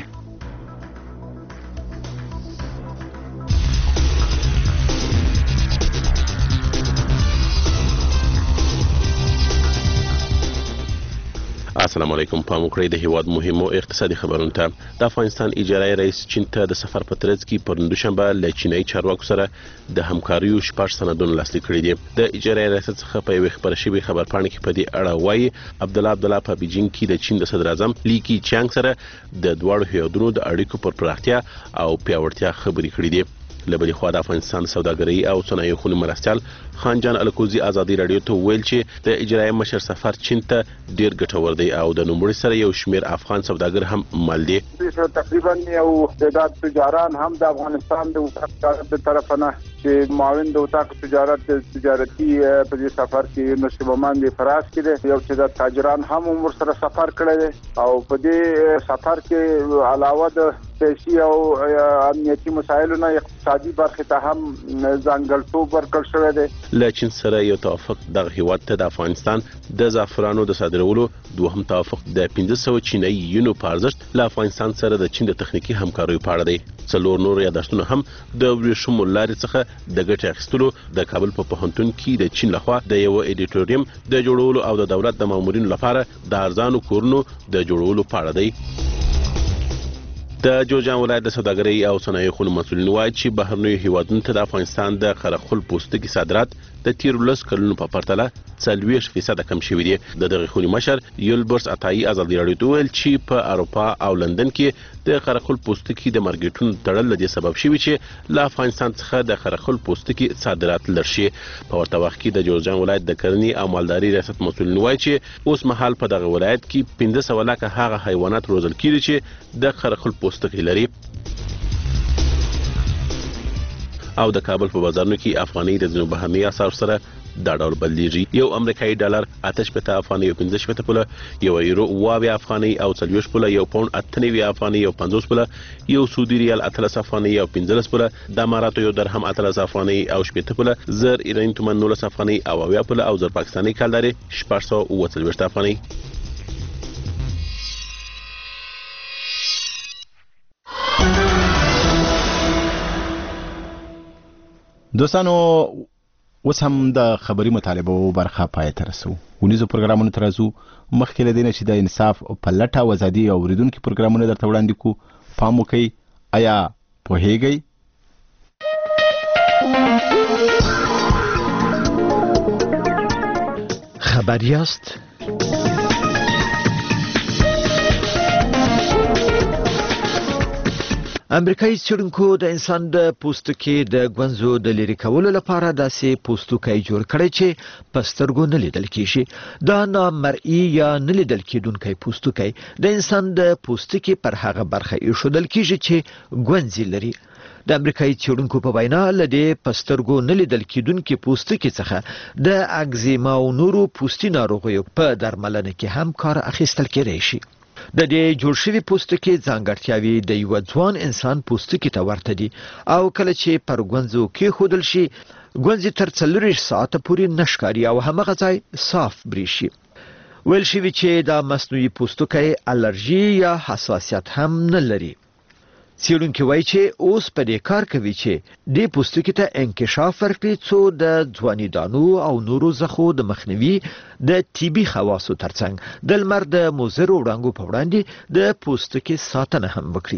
السلام علیکم. پام وکړئ د هیواد مهمو اقتصادي خبرونو ته. د افغانستان اجرایي رئیس چین ته د سفر په ترڅ کې پر دوشنبه له چینایي چارواکو سره د همکاریو 6 سندونه لاسلیک کړي دي. د اجرایي رئیس څخه په یو خبر شوی خبرپاڼه کې په دې اړه وایي عبدالله په بیجینګ کې د چین د صدر اعظم لی کی چانګ سره د دواړو هیوادونو د اړیکو پر پراختیا او پیاوړتیا خبرې کړې دي. له بلې خوا د افغانستان سوداګرۍ او صنایعو خونې مرستیال خانجان الکوزي ازادي راډیو ته ویل چې د اجرایي مشر سفر چین ته ډیر ګټور دی او د نوموړي سره یو شمېر افغان سوداګر هم مل دي. تقریبا یو تعداد تجاران هم د افغانستان د وزارت د طرفه نه چې معاون د وزارت تجارت تجارتي په دې سفر کې نصیب باندې فراس کړي. یو تعداد تاجران هم ور سره سفر کړي او په دې سفر کې علاوه د سیاسي او امنیتي مسایلو نه اقتصادي برخه ته هم ځانګړتوب ورکړل شوی دی. له چین سره یو توافق دغه هیواد ته د افغانستان د زعفرانو د صادرولو دوهم توافق د 1500 چینایي یونو په ارزښت له افغانستان سره د چین د تخنیکی همکاریو په اړه دی. څلور نور یادښتونه هم د ورېښمو لارې څخه د ګټې اخیستلو د کابل په پوهنتون کې د چین لخوا د یو اډیټوریم د جوړولو او د دولت د مامورینو لپاره د ارزانو کورونو د جوړولو په اړه دی. د جوزجان ولایت د سوداګرۍ او صنایعو خونو مسؤلین وایي چې بهرنیو هیوادونو ته د افغانستان د قرغل پوستکي صادرات د تیر 10 کلونو په پرتله 40% کم شوي دي. د دغه خونې مشر یولبرس عطایي ازادي راډیو ته ویل چې په اروپا او لندن کې د قرغل پوستکي د مارکیټونو تړل د سبب شوی چې له افغانستان څخه د قرغل پوستکي صادرات لږ شي. په ورته وخت کې د جوزجان ولایت د کرنې او مالداري ریاست مسؤلین وایي چې اوس مهال په دغه ولایت کې 1500 لکه هغه حیوانات روزل کیږي چې د قرغل پوستکي لري. او د کابل په بازارونو کې افغاني د ځینو بهرني اسعارو سره دا ډول بدلیږي. یو امریکایي ډالر 88 افغانۍ او 15 پوله، یو یورو 22 افغانۍ او 40 پوله، یو پاوند 98 افغانۍ او 50 پوله، یو سعودي ریال 13 افغانۍ او 15 پوله، د اماراتو یو درهم 13 افغانۍ او 80 پوله، زر ایرانی تومان 19 افغانۍ او 80 پوله او زر پاکستاني کالداري 640 افغانۍ. دوستانو اوس هم د خبري مطالبه برخه پای ته رسو. ونیزو پروګرامونو ترازو مخکې لدینه چې د انصاف په لټه او ازادي او اوریدونکو پروګرامونه درته وړاندې کو. پام وکړئ، آیا پوهیږئ؟ خبر یاست؟ امریکایي څېړونکو د انسان د پوستکي د ګونځو د لرې کولو لپاره داسې پوستکی جوړ کړی چې په سترګو نه لیدل کېږي. دا نامرئي یا نه لیدل کېدونکی پوستکی د انسان د پوستکي پر هغه برخه ایښودل کېږي چې ګونځې لري. د امریکایي څېړونکو په وینا له دې په سترګو نه لیدل کېدونکي پوستکي څخه د اګزیما او نورو پوستي ناروغیو په درملنه کې هم کار اخیستل کېدای شي. د دې جوړ شوي پوستکي ځانګړتیاوې د یو ځوان انسان پوستکي ته ورته دي او کله چې پر ګونځو کېښودل شي ګونځې تر 40 ساعته پورې نه ښکاري او همغه ځای صاف بریښي. ویل شوي چې دا مصنوعي پوستکی الرژي یا حساسیت هم نه لري. څېړونکي وایي چې اوس په دې کار کوي چې دې پوستکي ته انکشاف ورکړي څو د ځواني دانو او نورو زخو د مخنیوي د طبي خواصو ترڅنګ د لمر د مضرو وړانګو په وړاندې د پوستکي ساتنه هم وکړي.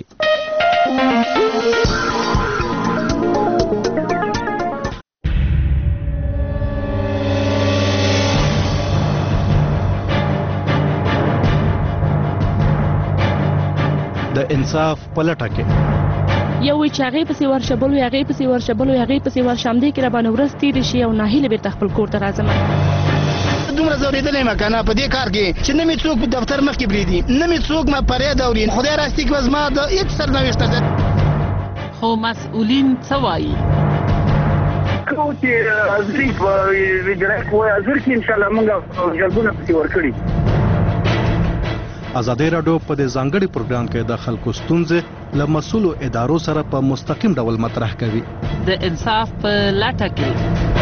د انصاف پلټه کې یو وی چې هغه پسې ورشه بل وی هغه پسې ورشه بل وی هغه پسې ورشه هم دې کې را باندې ورځ تیر شي او ناهیله بیرته خپل کور ته راځم. دومره زورېدلې مکانه په دې کار کې چې نه می څوک په دفتر مخ کې بریدي نه می څوک ما پرې دوري. خدای راستي کې وزما د هیڅ سرنوشت ده. خو مسؤلین څه وایي؟ کو چې ازري په ویډرک وای ازر کې ان شاء الله موږ جلبونه پسې ورکړي. ازادي راډیو په دې ځانګړي پروګرام کې د خلکو ستونزې له مسؤلو ادارو سره په مستقیم ډول مطرح کوي. د انصاف په لټه کې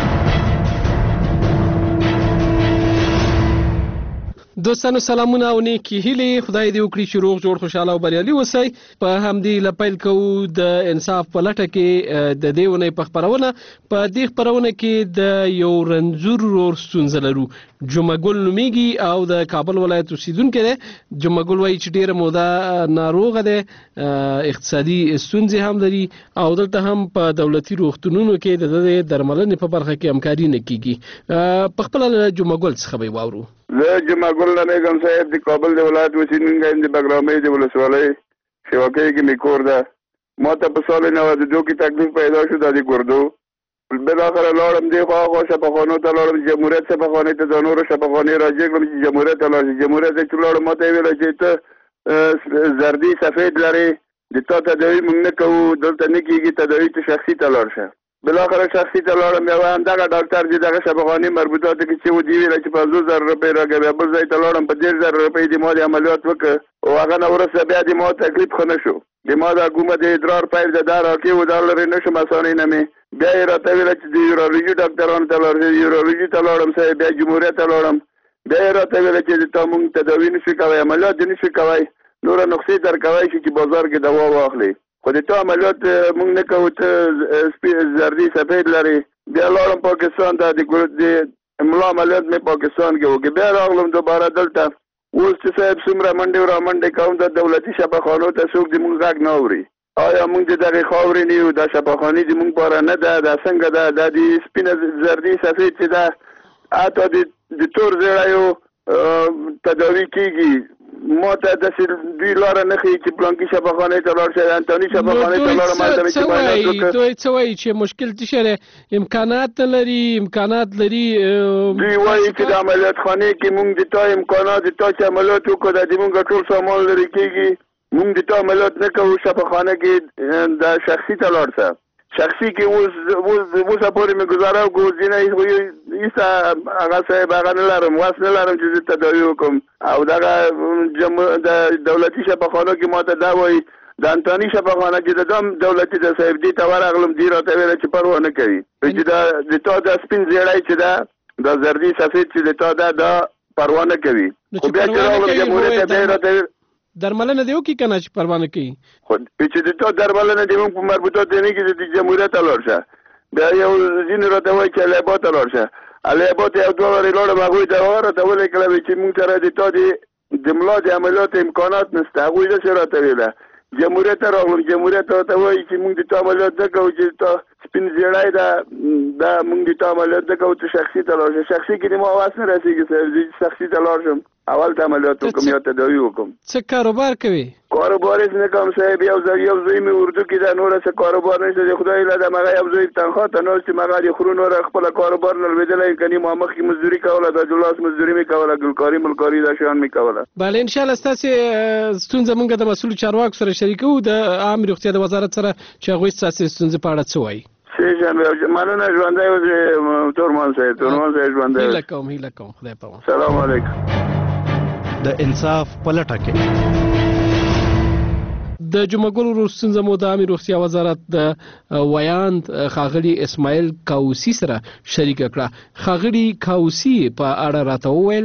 دوستانو سلامونه او نیکی هیلې. خدای دې وکړي چې روغ جوړ خوشاله او بریالي اوسئ. په همدې لپیل کوو د انصاف په لټه کې د دې ونې په خبرونه. په دې خبرونه کې د یو رنځور ورور ستونزه لرو. جمعګل نومیږي او د کابل ولایت اوسیدونکی دی. جمعګل وایي چې ډیره موده ناروغه دی، اقتصادي ستونزې هم لري او دلته هم په دولتي روغتونونو کې د درملنې په برخه کې همکاري نه کیږي. په خپل جمعګل څخه به واورو. زه جمعګل نمیګم صاحب د کابل د ولایت اوسیدونکی یم، د بګرامۍ د ولسوالۍ شیواکۍ کې مې کور ده. ما ته په سال 92 کې تکلیف پیدا شو د ګردو. بالاخره لاړم دې خوا شفاخانو ته لاړم، جمهوریت شفاخانې ته د نورو شفاخانې راجع کړم چې جمهوریت ته لاړ شي. جمهوریت چې لاړم ما ته یې ویل چې ته زردي سفید لرې، د تا تداوي موږ نه کوو، دلته نه کېږي، تداوي ته شخصي ته لاړ شه. بالاخره شخصي ته لاړم، یو همدغه ډاکټر چې دغه شفاخانې مربوطاتو کې چې و دې ویل چې 50,000 روپۍ راکوي. بل ځای ته لاړم، په 10,000 روپۍ دې ما د عملیات وکړ او هغه نه وروسته بیا د ما تکلیف ښه نه شو. د ما دا کومه د ادرار پیل د دا راکې و دا لرې نه شم اسانۍ نه مې. بیا یې راته ویل چې د یورولوژي ډاکټرانو ته لاړ شئ. یورولوژي ته لاړم صاحب، بیا جمهوریت ته لاړم. بیا یې راته ویل چې تا موږ تداوي نه شو کوی، عملیات دې نه شو کوی، نوره نسخې درکوی شي چې بازار کې دوا واخلې، خو د تا عملیات موږ نه کوو، ته زردي سفید لرې. بیا لاړم پاکستان ته، د ملا عملیات مې پاکستان کې وکړې. بیا راغلم دوباره دلته. اوس چې صاحب څومره منډې را منډې کوم د دولتي شفاخانو ته، څوک د موږ غږ نه اوري. آیا موږ د دغې خاورې نه یو؟ دا شفاخانې د موږ پاره نه ده، دا څنګه ده؟ دا د سپینه زردي سفید چې ده حتی د تور زیړیو تداوي کېږي. ما ته داسې دوی لاره نه ښیي چې پلانکي شفاخانې ته لاړ شئ، انتاني شفاخانې ته لاړم. دوی څه وایي چې مشکل څه شی دی؟ امکانات نه لري؟ امکانات لري. دوی وایي چې د عملیات خانې کې موږ د تا امکانات، د تا چې عملیات وکړو د موږ ټول سامان لرې کېږي، موږ د تا عملیات نه کوو. شفاخانه کې د شخصي ته لاړ شه. شخصي کې اوس پورې مې گزاره وکړو ځینې ایسا هغه صاحب هغه نه لرم واس نه لرم چې تداوی وکم او د دولتي شفاخانو کې ماته دا وایي د انتاني شفاخانه چې د دولتي د صاحب دي ته ورغلم دی راته ویل چې پروا نه کوي چې د تا د سپین زیړی چې دا د زردي سفید چې د تا دا پروا نه کوي خو بیا چې راغلم جمهوریت ته راته درملنه دیو کی کنه چې پروا نه کوي خو چې د تا درملنه دی په مربوطات نه کې د جمهوریت لور شه بیا یو ځین راته وایي چې لابات لور شه لابات یو دوه ورې لور مغوي دا ورته ولې کله چې مونږ سره د تا د ملا د عملیات امکانات نشته هغه د سره راته ویله جمهوریت راغلم جمهوریت ته وایي چې مونږ د تا عملیات وکړو چې تا سپین زیړی دا مونږ د تا عملیات وکړو چې شخصي ته لاړ شم شخصي کې ما واس نه رسېږي شخصي ته لاړ شم اول ته عملیات وکم یا تداوی وکم څه کاروبار کوي کاروبار یې نه کوم صاحب یو ځای مې اردو کې دا نور څه کاروبار نشته د خدای له د مغه یو ځای تنخواه ته نو چې مغه د خورونو را خپل کاروبار نه لویدلې کني ما مخکې مزدوري کوله د جلاس مزدوري مې کوله ګلکاري ملکاري دا شان مې کوله بله ان شاء الله تاسو ستونزه مونږ د مسؤل چارواکو سره شریکو د عام روغتیا د وزارت سره چې هغه تاسو ستونزه په اړه څه وایي مننه ژوندی اوسې تورمان صاحب هیله کوم خدای په امان سلام علیکم د انصاف پلټه کې د جمعګل روستنځ مو د عامه روغتیا وزارت د ویاند خاغلی اسماعیل کاوسی سره شریک کړه خاغلی کاوسی په اړه راته وویل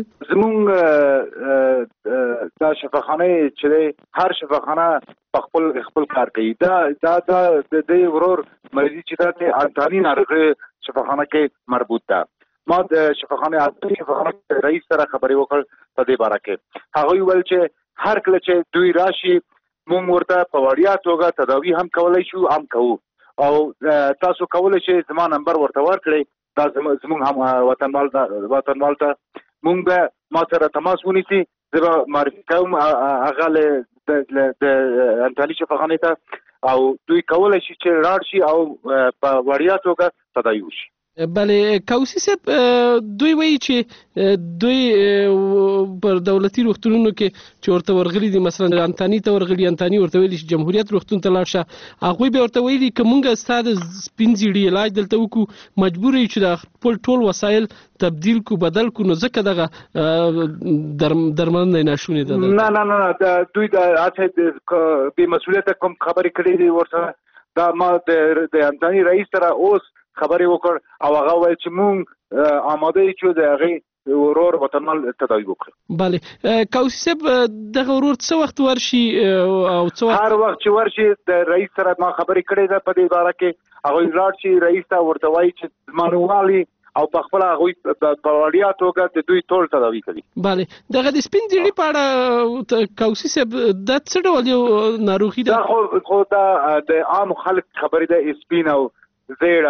زمونږ دا شفاخانه چې هر شفاخانه خپل کار کوي دا د ورور مریض چې د انتاني ناروغي شفاخانه کې مربوط ده ما د شفاخانه رئیس سره خبرې وکړ په دې باره کې هغه ویل چې هر کله چې دوی راشي مونږ ورته په وړیا توګه تداوی هم کولای شو هم کوو او تاسو کولای شئ زما نمبر ورته ورکړئ دا زموږ هم وطنوال ته مونږ به ما سره تماس ونیسي زه به معرفي کوم هغه د انتاني شفاخانې ته او دوی کولای شي چې لاړ شي او په وړیا توګه تداوی وشي بله کاوسی صاحب دوی وایي چې دوی پر دولتي روغتونونو کې چې ورته ورغلي دي مثلا انتاني ته ورغلي انتاني ورته ویلي چې جمهوریت روغتون ته لاړ شه هغوی به ورته ویلي که مونږ ستا د سپین زیړي علاج دلته وکړو مجبور یو چې د خپل ټول وسایل تبدیل کو بدل کو نو ځکه دغه درملنه ناشونې ده نه دوی د بې مسؤلیته کوم خبرې کړې دي ورته دا ما د انتاني رئیس سره اوس خبرې وکړ او هغه وایي چې مونږ آماده یو چې د هغې ورور وطنوال تداوی وکړو بله کاوسی صاحب دغه ورور څه وخت ورشي او څه وخت هر وخت چې ورشي د رئیس سره ما خبرې کړې ده په دې باره کې هغوی لاړ شي رئیس ته ورته وایي چې زما نوموالي او په خپله هغوی په وړیا توګه د دوی ټول تداوی کوي بله دغه د سپین زیړي په اړه کاوسی صاحب دا څه ډول یو ناروغي ده خو دا د عام خلک خبرې ده سپین او زیړ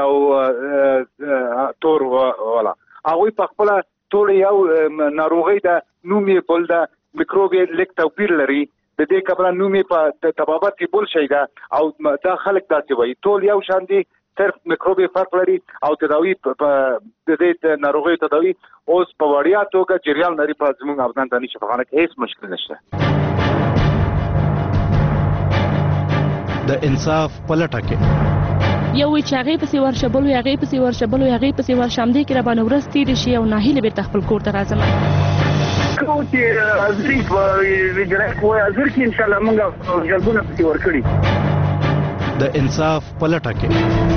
او تور والا هغوی په خپله ټول یو ناروغۍ ده نوم یې بل ده میکروب یې لږ توپیر لري د دې کبله نوم یې په طبابت کې بل شی ده او دا خلک داسې وایي ټول یو شان دي صرف میکروب یې فرق لري او تداوی د دې ناروغۍ تداوی اوس په وړیا توګه جریان لري په زموږ افغانستاني شفاخانه کې هیڅ مشکل نشته د انصاف پلټه کې یو وی چې هغه پسې ورشه بل وی هغه پسې ورشه بل وی هغه پسې ورشه هم دې کې را باندې ورځ تېرې شي او ناهیله بیرته خپل کور ته راځم کوم چې ازري ویجرای کوی ازر کې ان شاء الله موږ جلبونه پسې ورکړي د انصاف پلټه کې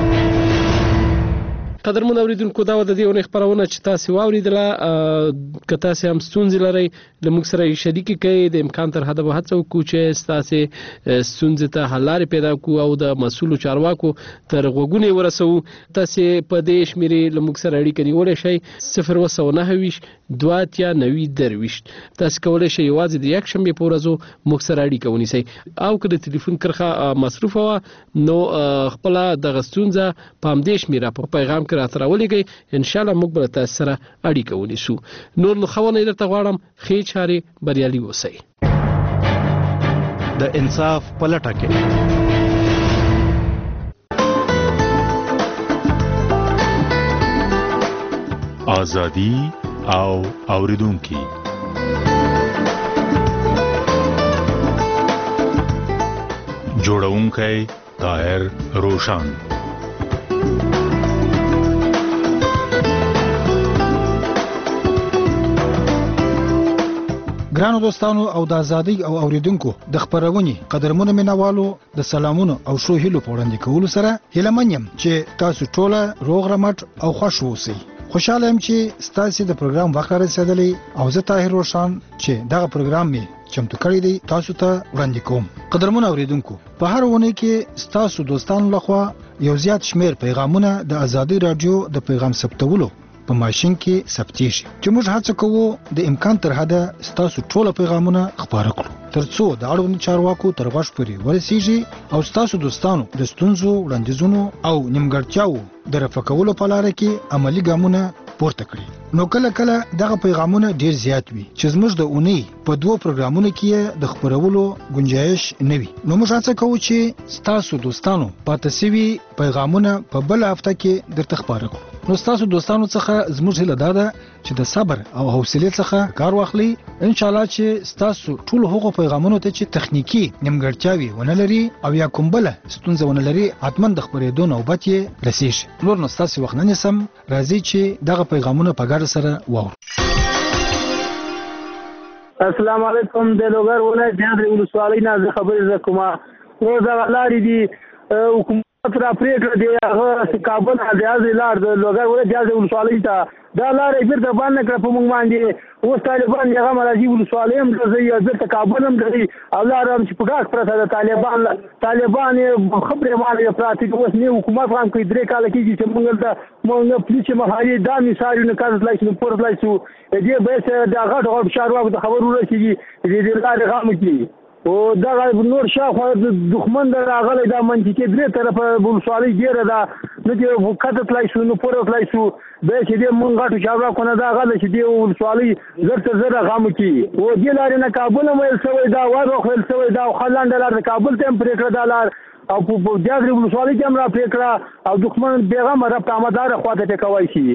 قدرمن اوریدونکو دا د دې ونې خبرونه چې تاسو واوریدله که تاسو هم ستونزې لرئ له موږ سره شریک کړئ د امکان تر حده به هڅه وکړو چې تاسو ستونزې ته حل لارې پیدا کړو او د مسؤلو چارواکو تر غوږونې ورسو تاسو په دې شمیرې له موږ سره اړیکه نیولای شئ 029 دواتیا 90 درويش تاسو کولای شئ یوازې د یک شنبه په ورځو موږ سره اړیکه ونیسئ او که د ټلیفون کرخه مصروفه و نو خپل د غستونځه په همدې شمیره په پیغام کې راته راولېږئ ان شاء الله موږ به تاسو سره اړیکه ونیسو نور نو خبرونه درته غواړم خې چاري بریالي اوسئ د انصاف پلټه کې آزادی او اوریدونکي جوړونکی طاهر روشان ګرانو دوستانو او د ازادۍ او اوریدونکو د خبرونې قدرمنو مینوالو د سلامونو او شو هیلو په وړاندې کولو سره هیله منم چې تاسو ټوله روغ رمټ او خوش اوسئ. خوشاله یم چې ستاسو د پروګرام وخت رسیدلی او زه طاهر روشن چې دغه پروګرام می چمتو کړی دی تاسو ته وړاندې کوم. قدرمنو اوریدونکو په هر ونه کې ستاسو دوستانو لخوا یو زیات شمیر پیغامونه د ازادي رادیو د پیغام ثبتولو په ماشين کې ثبتېږي چې موږ هڅه کوو د امکان تر حده ستاسو ټول پیغامونه خبره کړو ترڅو د اړوند چارواکو تر غوږ پورې ورسیږي او ستاسو دوستانو د ستونزو وړاندیزونو او نیمګړتیاو د رفع کولو په لار کې عملی ګامونه پورته کړي. نو کله کله دغه پیغامونه ډیر زیات وي چې زموږ د اونۍ په 2 پروګرامونو کې د خبرولو گنجائش نه وي. نو موږ هڅه کوو چې ستاسو دوستانو پاتې سوي پیغامونه په بل هفته کې درته خبره کړو. نو ستاسو دوستانو څخه زموږ هیله ده چې د صبر او حوصله څخه کار واخلي. ان شاء الله چې ستاسو ټول هغو پیغامونو ته چې تخنیکی نیمګړتیاوي ونه لري او یا کوم بل ستونزه ونه لري حتمن د خبرېدو نوبت یې رسیږي. نور نو ستاسو وخت نه نسم راځي چې دغه پیغامونه په ګډه سره واورو. السلام علیکم د لوګر ولایت د ولسوالۍ نه خبرې زکوما روزه لارې دي حکومت را پریکړه دی هغه کابل اجازه لار د لوګر ولایت د ولسوالۍ ته دا لارې بیرته باندې کړ په موږ باندې اوس طالبان هغه مرাজি ولسوالۍ هم راځي بیرته کابل هم راځي او لار هم چې په ګاک پرته د طالبان خبره مالي پراته اوس نه حکومت هم کوي درې کال کېږي چې موږ د پولیس مهاري دا مثالونه کارت لای شو پور لای شو دې به د غټ شارواکو د خبرو رسیږي دې لار غام کی او دا نور شاخه د دښمن راغلی دا منځکې درې طرفه ولسوالۍ ډیره ده نو چې کارت لای شو نو پور لای شو به چې دې مونږ غټ شارواکو نه دا غل چې دې ولسوالۍ زړه غام کی او دې لار نه کابل مې سوي دا وره خپل سوي دا خلاند لار کابل ته پریکړه دالار او په جاګری ولسوالۍ کې هم را پریکړه او دښمن پیغام رب آمدار خواته ټکوي شي.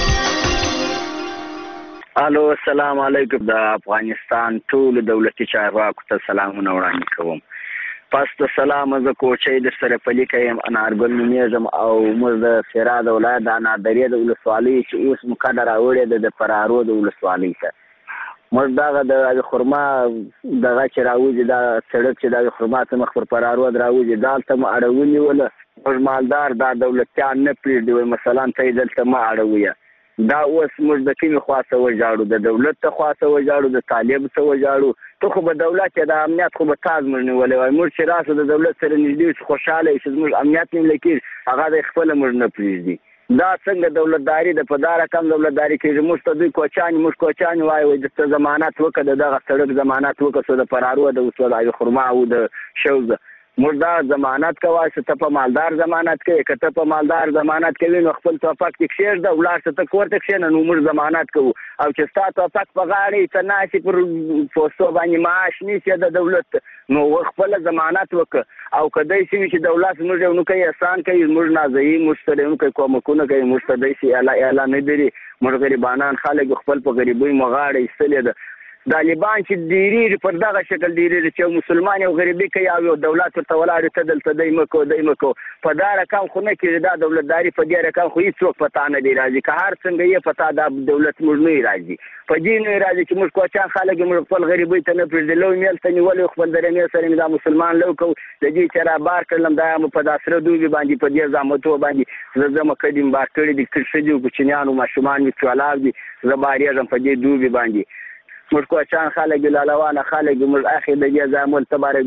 الو السلام علیکم د افغانستان ټول دولتي چارواکو ته سلامونه وړاندې کوم. پس د سلام ز کوچې د سره پلي کيم انارګل نومیزم او موږ د سراد ولایت د نادریه د ولسوالۍ چې اوس مقدره وړي د فرارو د ولسوالۍ ته موږ د خرما دغه چې راوځي دا سړک چې د خرما ته مخ پر فرارو راوځي دا ته اړولې ولا موږ مالدار دا دولتيان نه پریږدي مثلا ته دلته ما اړوي دا اوس موږ د کومې خواصه وجاړو د دولت ته خواصه وجاړو د طالب ته وجاړو ته خو به دولت د امنیت خو به تاز مرنه ولې وای موږ چې راسو د دولت سره نږدې خوشاله شي موږ امنیت نه لکې هغه د خپل موږ نه پریږدي دا څنګه دولتداري د پدار کم دولتداري کې موږ ته دوی کوچانی وای د ضمانت وکړه دغه سړک ضمانت وکړه د فرارو د وسوال خرما او د شوز موږ دا ضمانت کوي چې ته په مالدار ضمانت کوي کته په مالدار ضمانت کوي نو خپل توفق کې شیر د ولار ته کوړه کې نو موږ ضمانت کوو او چې تاسو توفق په غاړه ته ناشي پر فوسو باندې معاش نشي د دولت نو خپل ضمانت وک او کدی چې دولت موږ نو کوي احسان کوي موږ نازي مشتریونو کوي کومکونه کوي مشتری شي اعلی نه دی موږ غریبانان خلک خپل په غریبۍ مغاړه ایستلې ده طالبان چې ډیری پر دغه شکل ډیری چې مسلمان او غریبي کوي او دولت ته ولاړ ته دلته دایمکو په دا رقم خو نه کې دا دولتداري په دې رقم خو هیڅ څوک پتا نه دی راځي که هر څنګه یې پتا دا دولت موږ نه راځي په دې نه راځي چې موږ کوچا خلک موږ خپل غریبي ته نه پرېږدلو میل ته نیولې خپل درنې سره دا مسلمان لوکو د دې چې را بار کړم دا په داسره دوی باندې په دې زامتو باندې زما کډیم بار کړی د کښې دی کوچنیانو ماشومان می چولاو دي زباریږم په دې دوی باندې موږ کوچان خلک لاروانه خلک موږ اخی د دې زامل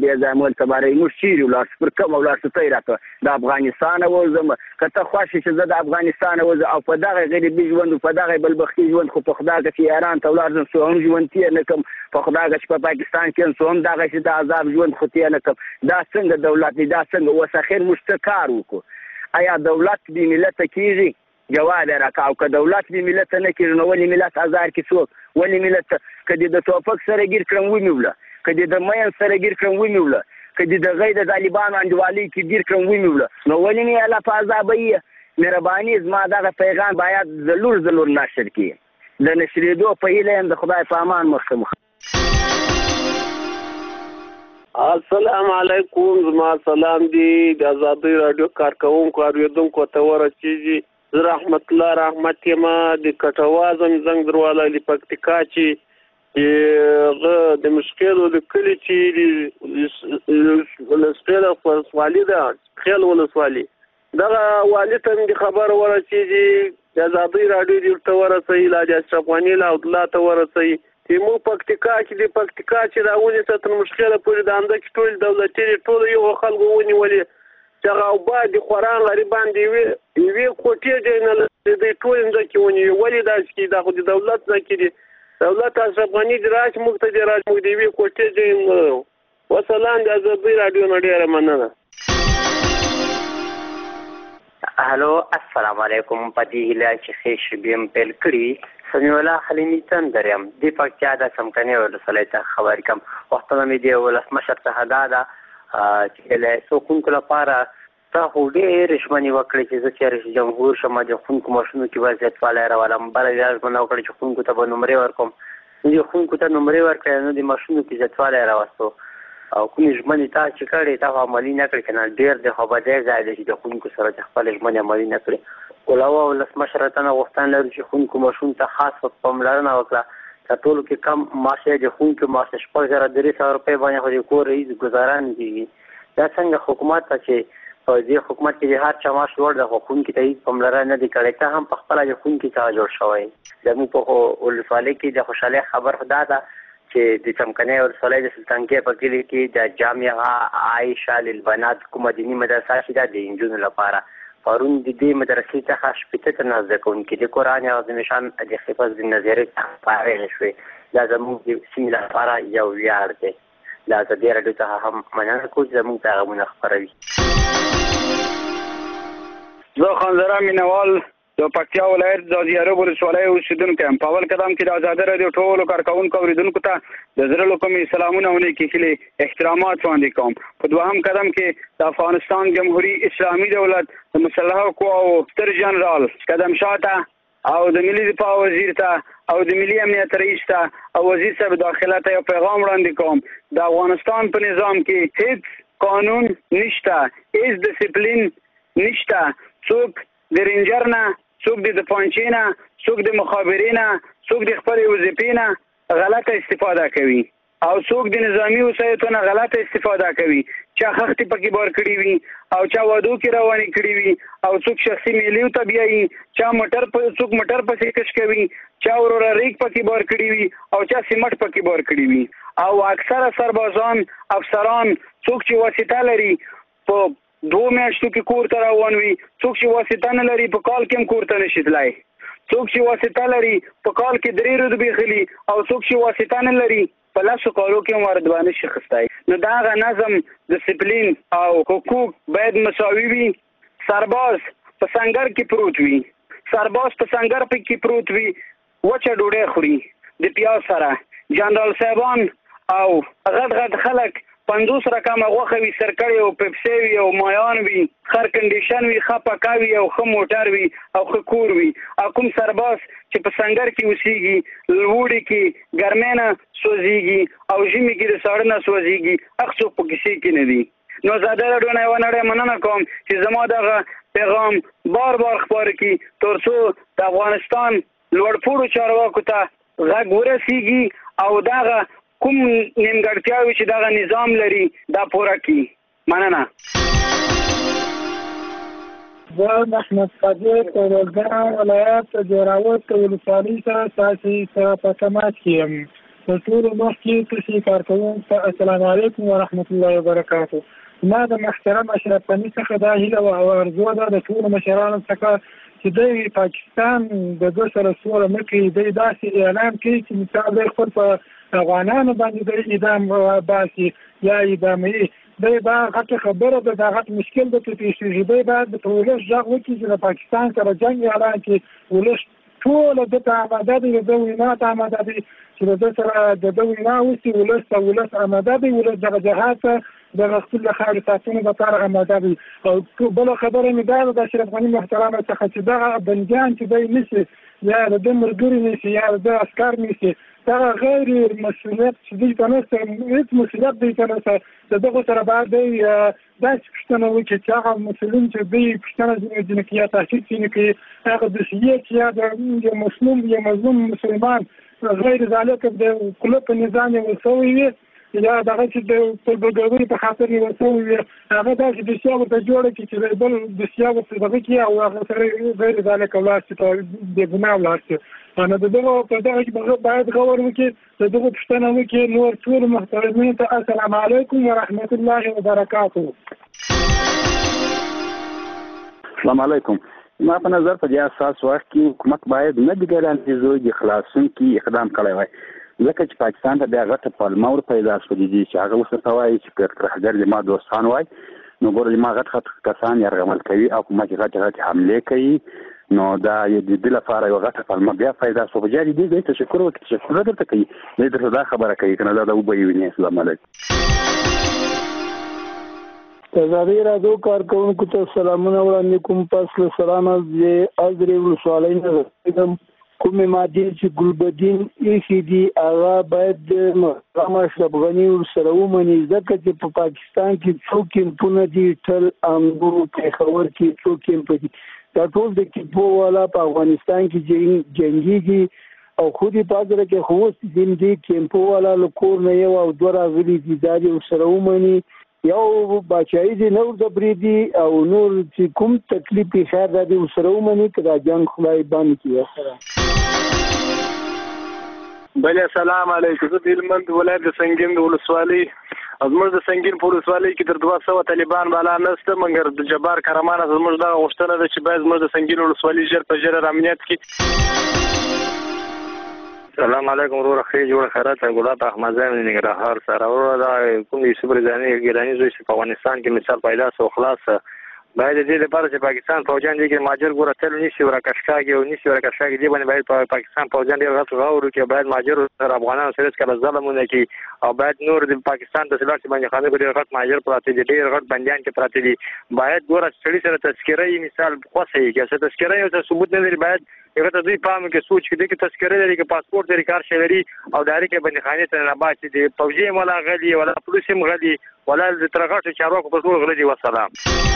تبارې موږ چیرې ولاړ پر کوم ولاړ ستای راته د افغانستان وزم کته خوښ چې زه د افغانستان وز او په دغه غریبي ژوند په دغه بلبختي ژوند خو په خدای کې ایران ته ولاړ سو هم ژوند تیر نه کوم په خدای کې په پاکستان کې سو هم دغه چې د عذاب ژوند خو تیر نه کوم دا څنګه دولت دی دا څنګه وسخیر مشتکار وکړو آیا دولت دی ملت کیږي جواب راکاو که دولت دی ملت نه کیږي نو ولې ملت ازار کې څوک ولې ملت کدی د توفق سره ګیر کړم ونیوله کدی د مین سره ګیر کړم ونیوله کدی د غیر د طالبان انډوالي کې ګیر کړم ونیوله نو ولې نه الله فازابي مهرباني زما دغه پیغام باید زلور نشر کړي د نشریدو په هیله د خدای په امان مخه السلام علیکم زما سلام دی د آزادی رادیو کارکونکو اوریدونکو ته ورچیږي رحمت الله رحمت یما د کټوازم زنګ درواله لپکتیکا چې چې د مشکل د کلی چې ولسوالی ولسوالي ده خیل ولسوالي دغه والي ته د خبر ورسېږي د ازادۍ راډیو ته ورسوي لا د اشرف غني لا عبدالله ته ورسوي چې موږ پکتیکا چې راونیسه تر مشکله پورې د همدغې ټول دولتي ټولو یو خلکو ونیولې چې هغه اوبه د خوران غریبان د یوې کوټې ځای نه لري دوی ټول همدغې ونیوي ولې داسې کېږي دا خو د دولت نه کېږي دولت اشرف غني د راشي موږ ته د راشي موږ د یوې کوټې ځای نه لرو وسلام د ازادۍ راډیو نه ډېره مننه هلو السلام علیکم په دې هیله چې ښې شېبې م پیل کړي سمیع الله خلیمي تندر یم د پکتیا د څمکنیو ولسوالۍ څخه خبرې کوم پوښتنه مې د ولسمشر څخه دا ده چې له ښوونکو لپاره تا خو ډېرې ژمنې وکړې چې زه چې رئیس جمهور شم د ښوونکو معاشونو کې به زیاتوالی راولم بله بیا ژمنه وکړې چې ښوونکو ته به نمرې ورکوم نو د ښوونکو ته نمرې ورکړې نو د معاشونو کې زیاتوالی راوستو او کومې ژمنې تا چې کړې تا خو عملي نه کړې که نه ډېر د خوابدی ځای دی چې د ښوونکو سره چې خپلې ژمنې عملي نه کړې علاوه ولسمشر ته نه غوښتنه لرو چې ښوونکو معاشونو ته خاص پاملرنه وکړه تر ټولو کې کم معاش یې د ښوونکو معاش 6300 روپۍ باندې خو د کور رئیس ګزاره نه کېږي دا څنګه حکومت ته چې په دې حکومت کې د هر چا معاش لوړ ده خو ښوونکي ته هېڅ پاملرنه نه دي کړی ته هم پخپله د ښوونکي څخه جوړ شوی زموږ په ولسوالۍ کې د خوشحالۍ خبر دا ده چې د څمکنۍ ولسوالۍ د سلطانګۍ په کلي کې د جامعه عایشه للبنات کومه دیني مدرسه چې ده د نجونو لپاره پرون د دې مدرسې څخه شپېته تنه زده کوونکي د قرآن عظیم شان د حفظ بن نظیرې څخه فارغ شوې دا زموږ د سیمې لپاره یو ویاړ دی د ازادۍ راډیو څخه هم مننه کوو چې زموږ پیغامونه خپروي زه خانزره مینوال د پکتیا ولایت د زیارب ولسوالۍ اوسېدونکی یم په اول قدم کې د ازادۍ راډیو ټولو کارکوونکو اورېدونکو ته د زړه له کومې سلامونه او نیکې هیلې احترامات وړاندې کوم په دوهم قدم کې د افغانستان جمهوري اسلامي دولت د مسلحو قواو ستر جنرال قدم شاه ته او د ملي دفاع وزیر ته او د ملي امنیت رئیس ته او وزیر صاحب داخله ته یو پیغام وړاندې کوم د افغانستان په نظام کې هیڅ قانون نشته هیڅ ډسپلین نشته څوک د رینجر نه څوک د پانچې نه څوک د مخابرې نه څوک د خپلې وظیفې نه غلطه استفاده کوي او څوک د نظامی وسایطو نه غلطه استفاده کوي چا خښتې پکې بار کړي وي او چا وادو کې روانې کړي وي او څوک شخصي میلیو ته بیایي چا څوک موټر پسې کش کوي چا وروره ریګ پکې بار کړي وي او چا سیمټ پکې بار کړي وي او اکثره سربازان افسران څوک چې واسطه لري په 2 میاشتو کې کور ته روان وي څوک چې واسطه نه لري په کال کې هم کور ته نشي تللی څوک چې واسطه لري په کال کې 3 رتبې خلي او څوک چې واسطه نه لري په لاسو کالو کې هم وردبه نشي اخیستی نو د هغه نظم ډسپلین او حقوق باید مساوي وي سرباز په سنګر کې پروت وي سرباز په سنګر کې پروت وي وچه ډوډۍ خوري د پیاز سره جنرال صاحبان او غټ خلک 50 رقم غوښه وي سرکړی او پیپسي وي او مایان وي خر کنډیشن وي ښه پکا وي او ښه موټر وي او ښه کور وي او کوم سرباز چې په سنګر کې اوسېږي لوړي کې ګرمۍ نه سوځېږي او ژمي کې د ساړه نه سوځېږي هغه څوک په کیسې کې نه دي نو ازادۍ راډیو نه یوه نړۍ مننه کوم چې زما دغه پیغام بار خپاره کړي تر څو د افغانستان لوړپوړو چارواکو ته غږ ورسېږي او دغه کوم نیمګړتیاوې چې دغه نظام لري دا پوره کړي مننه زه محمد قادر د روزګان ولایت جوراوت ولسوالۍ سره ستاسې په تماس کې یم تر ټولو مخکې تاسې کارکوونکو ته السلام علیکم ورحمت الله وبرکاتو ما د محترم اشرف غني څخه دا هیله او ارزو ده د ټولو مشرانو څخه چې دوی پاکستان د دوی سره سوله نه کوي دوی داسې اعلان کوي چې مثال دوی خپل په افغانانو باندې د اعدام باسي یا اعداموي دوی دا غټه خبره ده دا غټ مشکل ده چې پیښ شي دوی باید د ولس غږ وکړي چې د پاکستان سره جنګ اعلان کړي ولس ټول دته آماده دي د وینا ته آماده دي چې د سره د وینا وسی ولس آماده دي ولس دغه جهاد د خپل خارج ساتنې لپاره آماده دي او بل خبره مې دا د اشرف غني محترم څخه چې دغه بنجان چې دوی نشي یا د مرګري نشي یا د عسكر نشي دا غیر مسؤلیت چې دوی ته نشته هیڅ مسؤلیت دوی ته نشته دغه سره باید داسې پوښتنه وکړي چې هغه مسؤلین چې دوی پوښتنه ځینې کې یا تحقیق ځینې کې هغه د سیاست یا د مسلمان یا مظلوم مسلمان غیر ذلك د کله په نظام وسوي وي یا دغه چې د پربګوري په خاطر یې وسوي وي هغه داسې د سیاو ته جوړه کې چې بل د سیاو څخه دغه کې او هغه سره غیر ذلك ولاړ چې د ګناه ولاړ شي نو دغه په دغه کې باید غور وکړي دغه پښتنه وکړي نور ټول محترمین ته السلام علیکم ورحمت الله وبرکاته. السلام علیکم. ما په نظر په دې اساس وخت کې حکومت باید نه د ګارانټیزو د خلاصون کې اقدام کړی وای ځکه چې پاکستان ته د غټه پالما ور پیدا شوې دي چې هغه وسه وایي چې ترهګر د ما دوستان وای نو ګور د ما غټ کسان یرغمل کوي او حکومت غټ حمله کوي نو دا د دې لپاره یو غټه پالما بیا پیدا شو په جاري دي تشکر وکړي تشکر درته کوي دې دا خبره کوي کنه دا وبوي نه. السلام علیکم. ازادي راډیو کارکونکو ته سلامونه وړاندې کوم. پس له سلامه د ازرې ولسوالۍ نه راغلم. کومې مادې چې ګلبدین ایښي دي هغه باید د محترم اشرف غني ورسره ومني ځکه چې په پاکستان کې څو کیمپونه دي ټل انګورو پېښور کې څو کیمپ دي دا ټول د کیمپو والا په افغانستان کې جنګيږي او خو دې پازره کې خو دې کیمپو والا له کور نه یو او دوه راغلي دي دا دې ورسره ومني یو بچای دي نور د بریدي او نور چې کوم تکلیف یې خیر د وسره ومني کدا جنگ خدای باندې کیږي. بله السلام علیکم. زه د هلمند ولایت د سنگین د ولسوالۍ زموږ د سنگین په ولسوالۍ کې تر 200 طالبان بالا نشته مګر د جبار کرمان زموږ د غوښتنه ده چې باید زموږ د سنگین ولسوالۍ ژر په ژر امنیت کې. السلام علیکم ورور خیر جوړ خیرات ګلاب احمد زین ننګرهار سره ورور دا کوم یوسف رضانی ګیلانی زوی په افغانستان کې مثال پیدا سو خلاص باید دې لپاره چې پاکستان فوجان دي کې ماجر ګوره تل نشي ورکشکاږي او نشي ورکشکاږي دی باندې باید پاکستان فوجان دې غوښتل غوړو کې باید ماجر سره افغانانو سره کله ظلمونه کوي او باید نور د پاکستان د سلاټ باندې خانه ګډ غټ ماجر پراته دي ډېر غټ بنديان کې پراته دي باید ګوره سړي سره تذکره مثال خوښي کې څه تذکره یو څه ثبوت نه لري باید یو ته دوی پام کې سوچ کې د تذکره لري کې پاسپورت لري کار شي لري او داري کې باندې خانه ته نه باسي دي فوجي مولا غلي ولا پولیسم غلي ولا د ترغټ چارواکو په ټول غلي والسلام.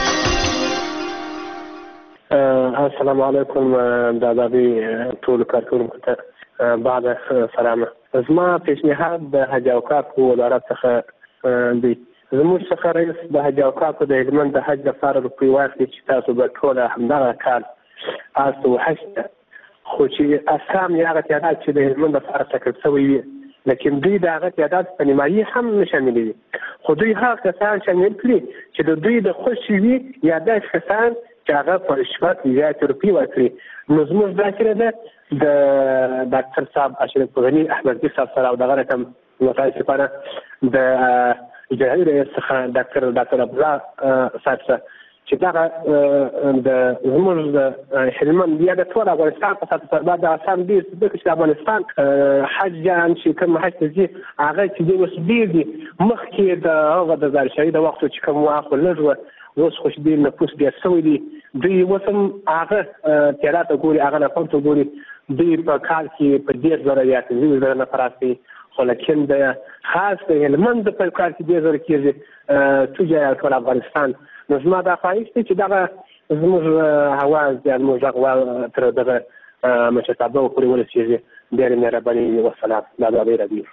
السلام علیکم دادابي ټول کارکونکو ته بعد سلام. زما پیشنهاد د حج اوقات وزارت څخه دی زموږ څخه رئیس د حج اوقات د هلمند د حج لپاره روپۍ واخلي چې تاسو به ټول همدغه کال تاسو حج خو چې اسام یې هغه تعداد چې د هلمند لپاره ټاکل شوی وي لیکن دوی د هغه تعداد په نیمایي هم نه شاملوي خو دوی هغه کسان شامل کړي چې د دوی د خوښې وي یا داسې کسان چې هغه په رشوت زیاتې روپۍ ورکړي نو زموږ دا کړه ده د ډاکټر صاحب اشرف غني احمدي صاحب سره او دغه رقم متاسفانه د اجرایي رئیس څخه ډاکټر عبدالله صاحب سره چې دغه د زموږ د هلمند یا د ټول افغانستان په سطح سره د اسام دي چې د افغانستان حج جان چې کوم حج ته ځي هغه چې د اوس ډېر دي مخکې د هغه د زارشري د وخت چې کوم واخو لږ اوس خوش دي نفوس بیا سوي دي دوی وسم هغه تیراته ګوري هغه نه پونته ګوري دوی په کال کې په 10,000 یا 20,000 نفر راځي خو لکن د خاص د هلمند په کال کې 10,000 کېږي توجه ټول افغانستان نو زما دا خواهش دی چې دغه زموږ هواز د زموږ غوا تر دغه مشرتابه پورې ورسېږي ډېر مهرباني والسلام دا د رادیو.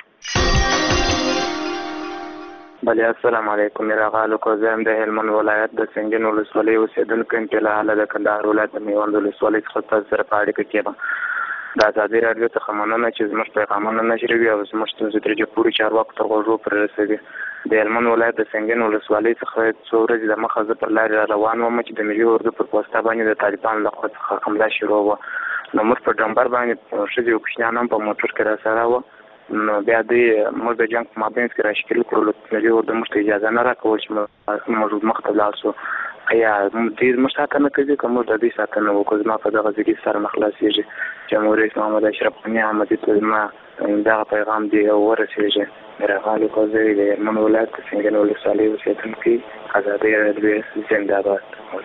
بله السلام علیکم میراغالو کو زم د هلمند ولایت د سنگین ولسوالۍ اوسیدونکو ته له حاله د کندهار ولایت د میوند ولسوالۍ څخه سره په اړیکه کې د ازادي راډیو څخه مننه چې زموږ پیغامونه نشروي او زموږ ستونزې ترې پوری چارواکو تر غوږو پورې رسوي. د هلمند ولایت د سنگین ولسوالۍ څخه څو ورځې د مخه زه پر لارې روان وم چې د ملي اردو پر پوسټه باندې د طالبانو له خوا څخه حمله شروع وه نو موږ په ډمبر باندې ښځې او کوچنیان هم په موټر کې راسره وه نو بیا دوی موږ د جنګ په مابینځ کې راشکل کړلو ملي اردو موږ ته اجازه نه راکول چې موږ مخته لاړ شو ایا دوی موږ ساتنه کوي که موږ د دوی ساتنه وکړو زما په دغه ځای کې سر نه خلاصېږي جمهور رئیس محمد اشرف غني احمدي ته زما دغه پیغام دی ورسېږي میراغالو کوزی د هلمند ولایت د سنګین ولسوالۍ اوسېدونکي ازادي راډیو زنده باد.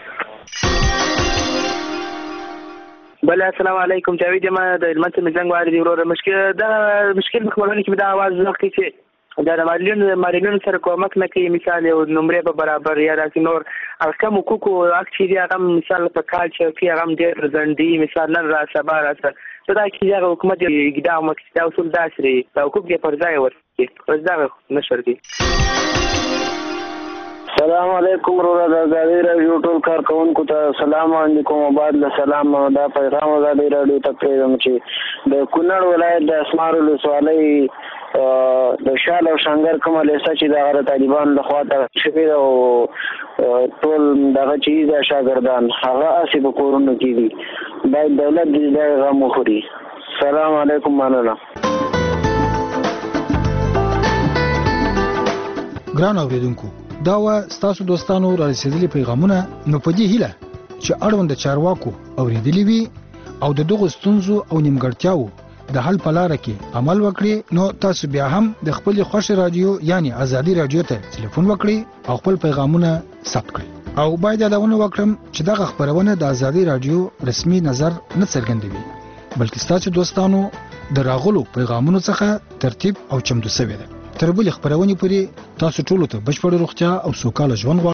بله السلام علیکم جاوید یم د هلمند څخه زنګ واري دی وروره مشکل په مخکني کې دا आवाज وکړي چې دا د مالینونو سره کومک نه کوي مثال یو نمرې په برابر یا داسې نور هغه کوم حقوقو حق چې دي هغه مثال په کال چې هغه ډېر ځنډي مثال نن را سبا راسه په دا کې هغه حکومت اقدام وکړي دا اصول داسري دا حکومت کې پر ځای ورکړي پر دا نشر دي. السلام علیکم ورور د ازادي رادیو ټول کارکونکو ته سلام علیکم وبعد له سلام دا پیغام ازادي رادیو ته پریږدم چې د کونړ ولایت د اسمار ولسوالۍ د شال او شنګر کومه لیسه چې د غره طالبان لخوا ته شوې او ټول دغه چې د شاګردان هغه اسی په کورونو کې دي باید دولت دې دا غم وخوري. سلام علیکم مننه. ګران اوریدونکو دا و ستاسو دوستانو را رسیدلي پیغامونه نو په دې هیله چې اړوند چارواکو اوریدلی وي او د دغه ستونزو او نیمګړتیاو د حل په لار کې عمل وکړي نو تاسو بیا هم د خپل خوښ رادیو یعنی ازادي رادیو ته ټلیفون وکړئ او خپل پیغامونه ثبت کړئ او باید دا ونه وکړم چې دغه خبرونه د ازادي رادیو رسمي نظر نه څرګندوي بلکې ستاسو دوستانو د راغلو پیغامونو څخه ترتیب او چمتو شوی دی. تر بلې خبرونې پورې تاسو ټولو ته بشپړ روغتیا او سوکاله ژوند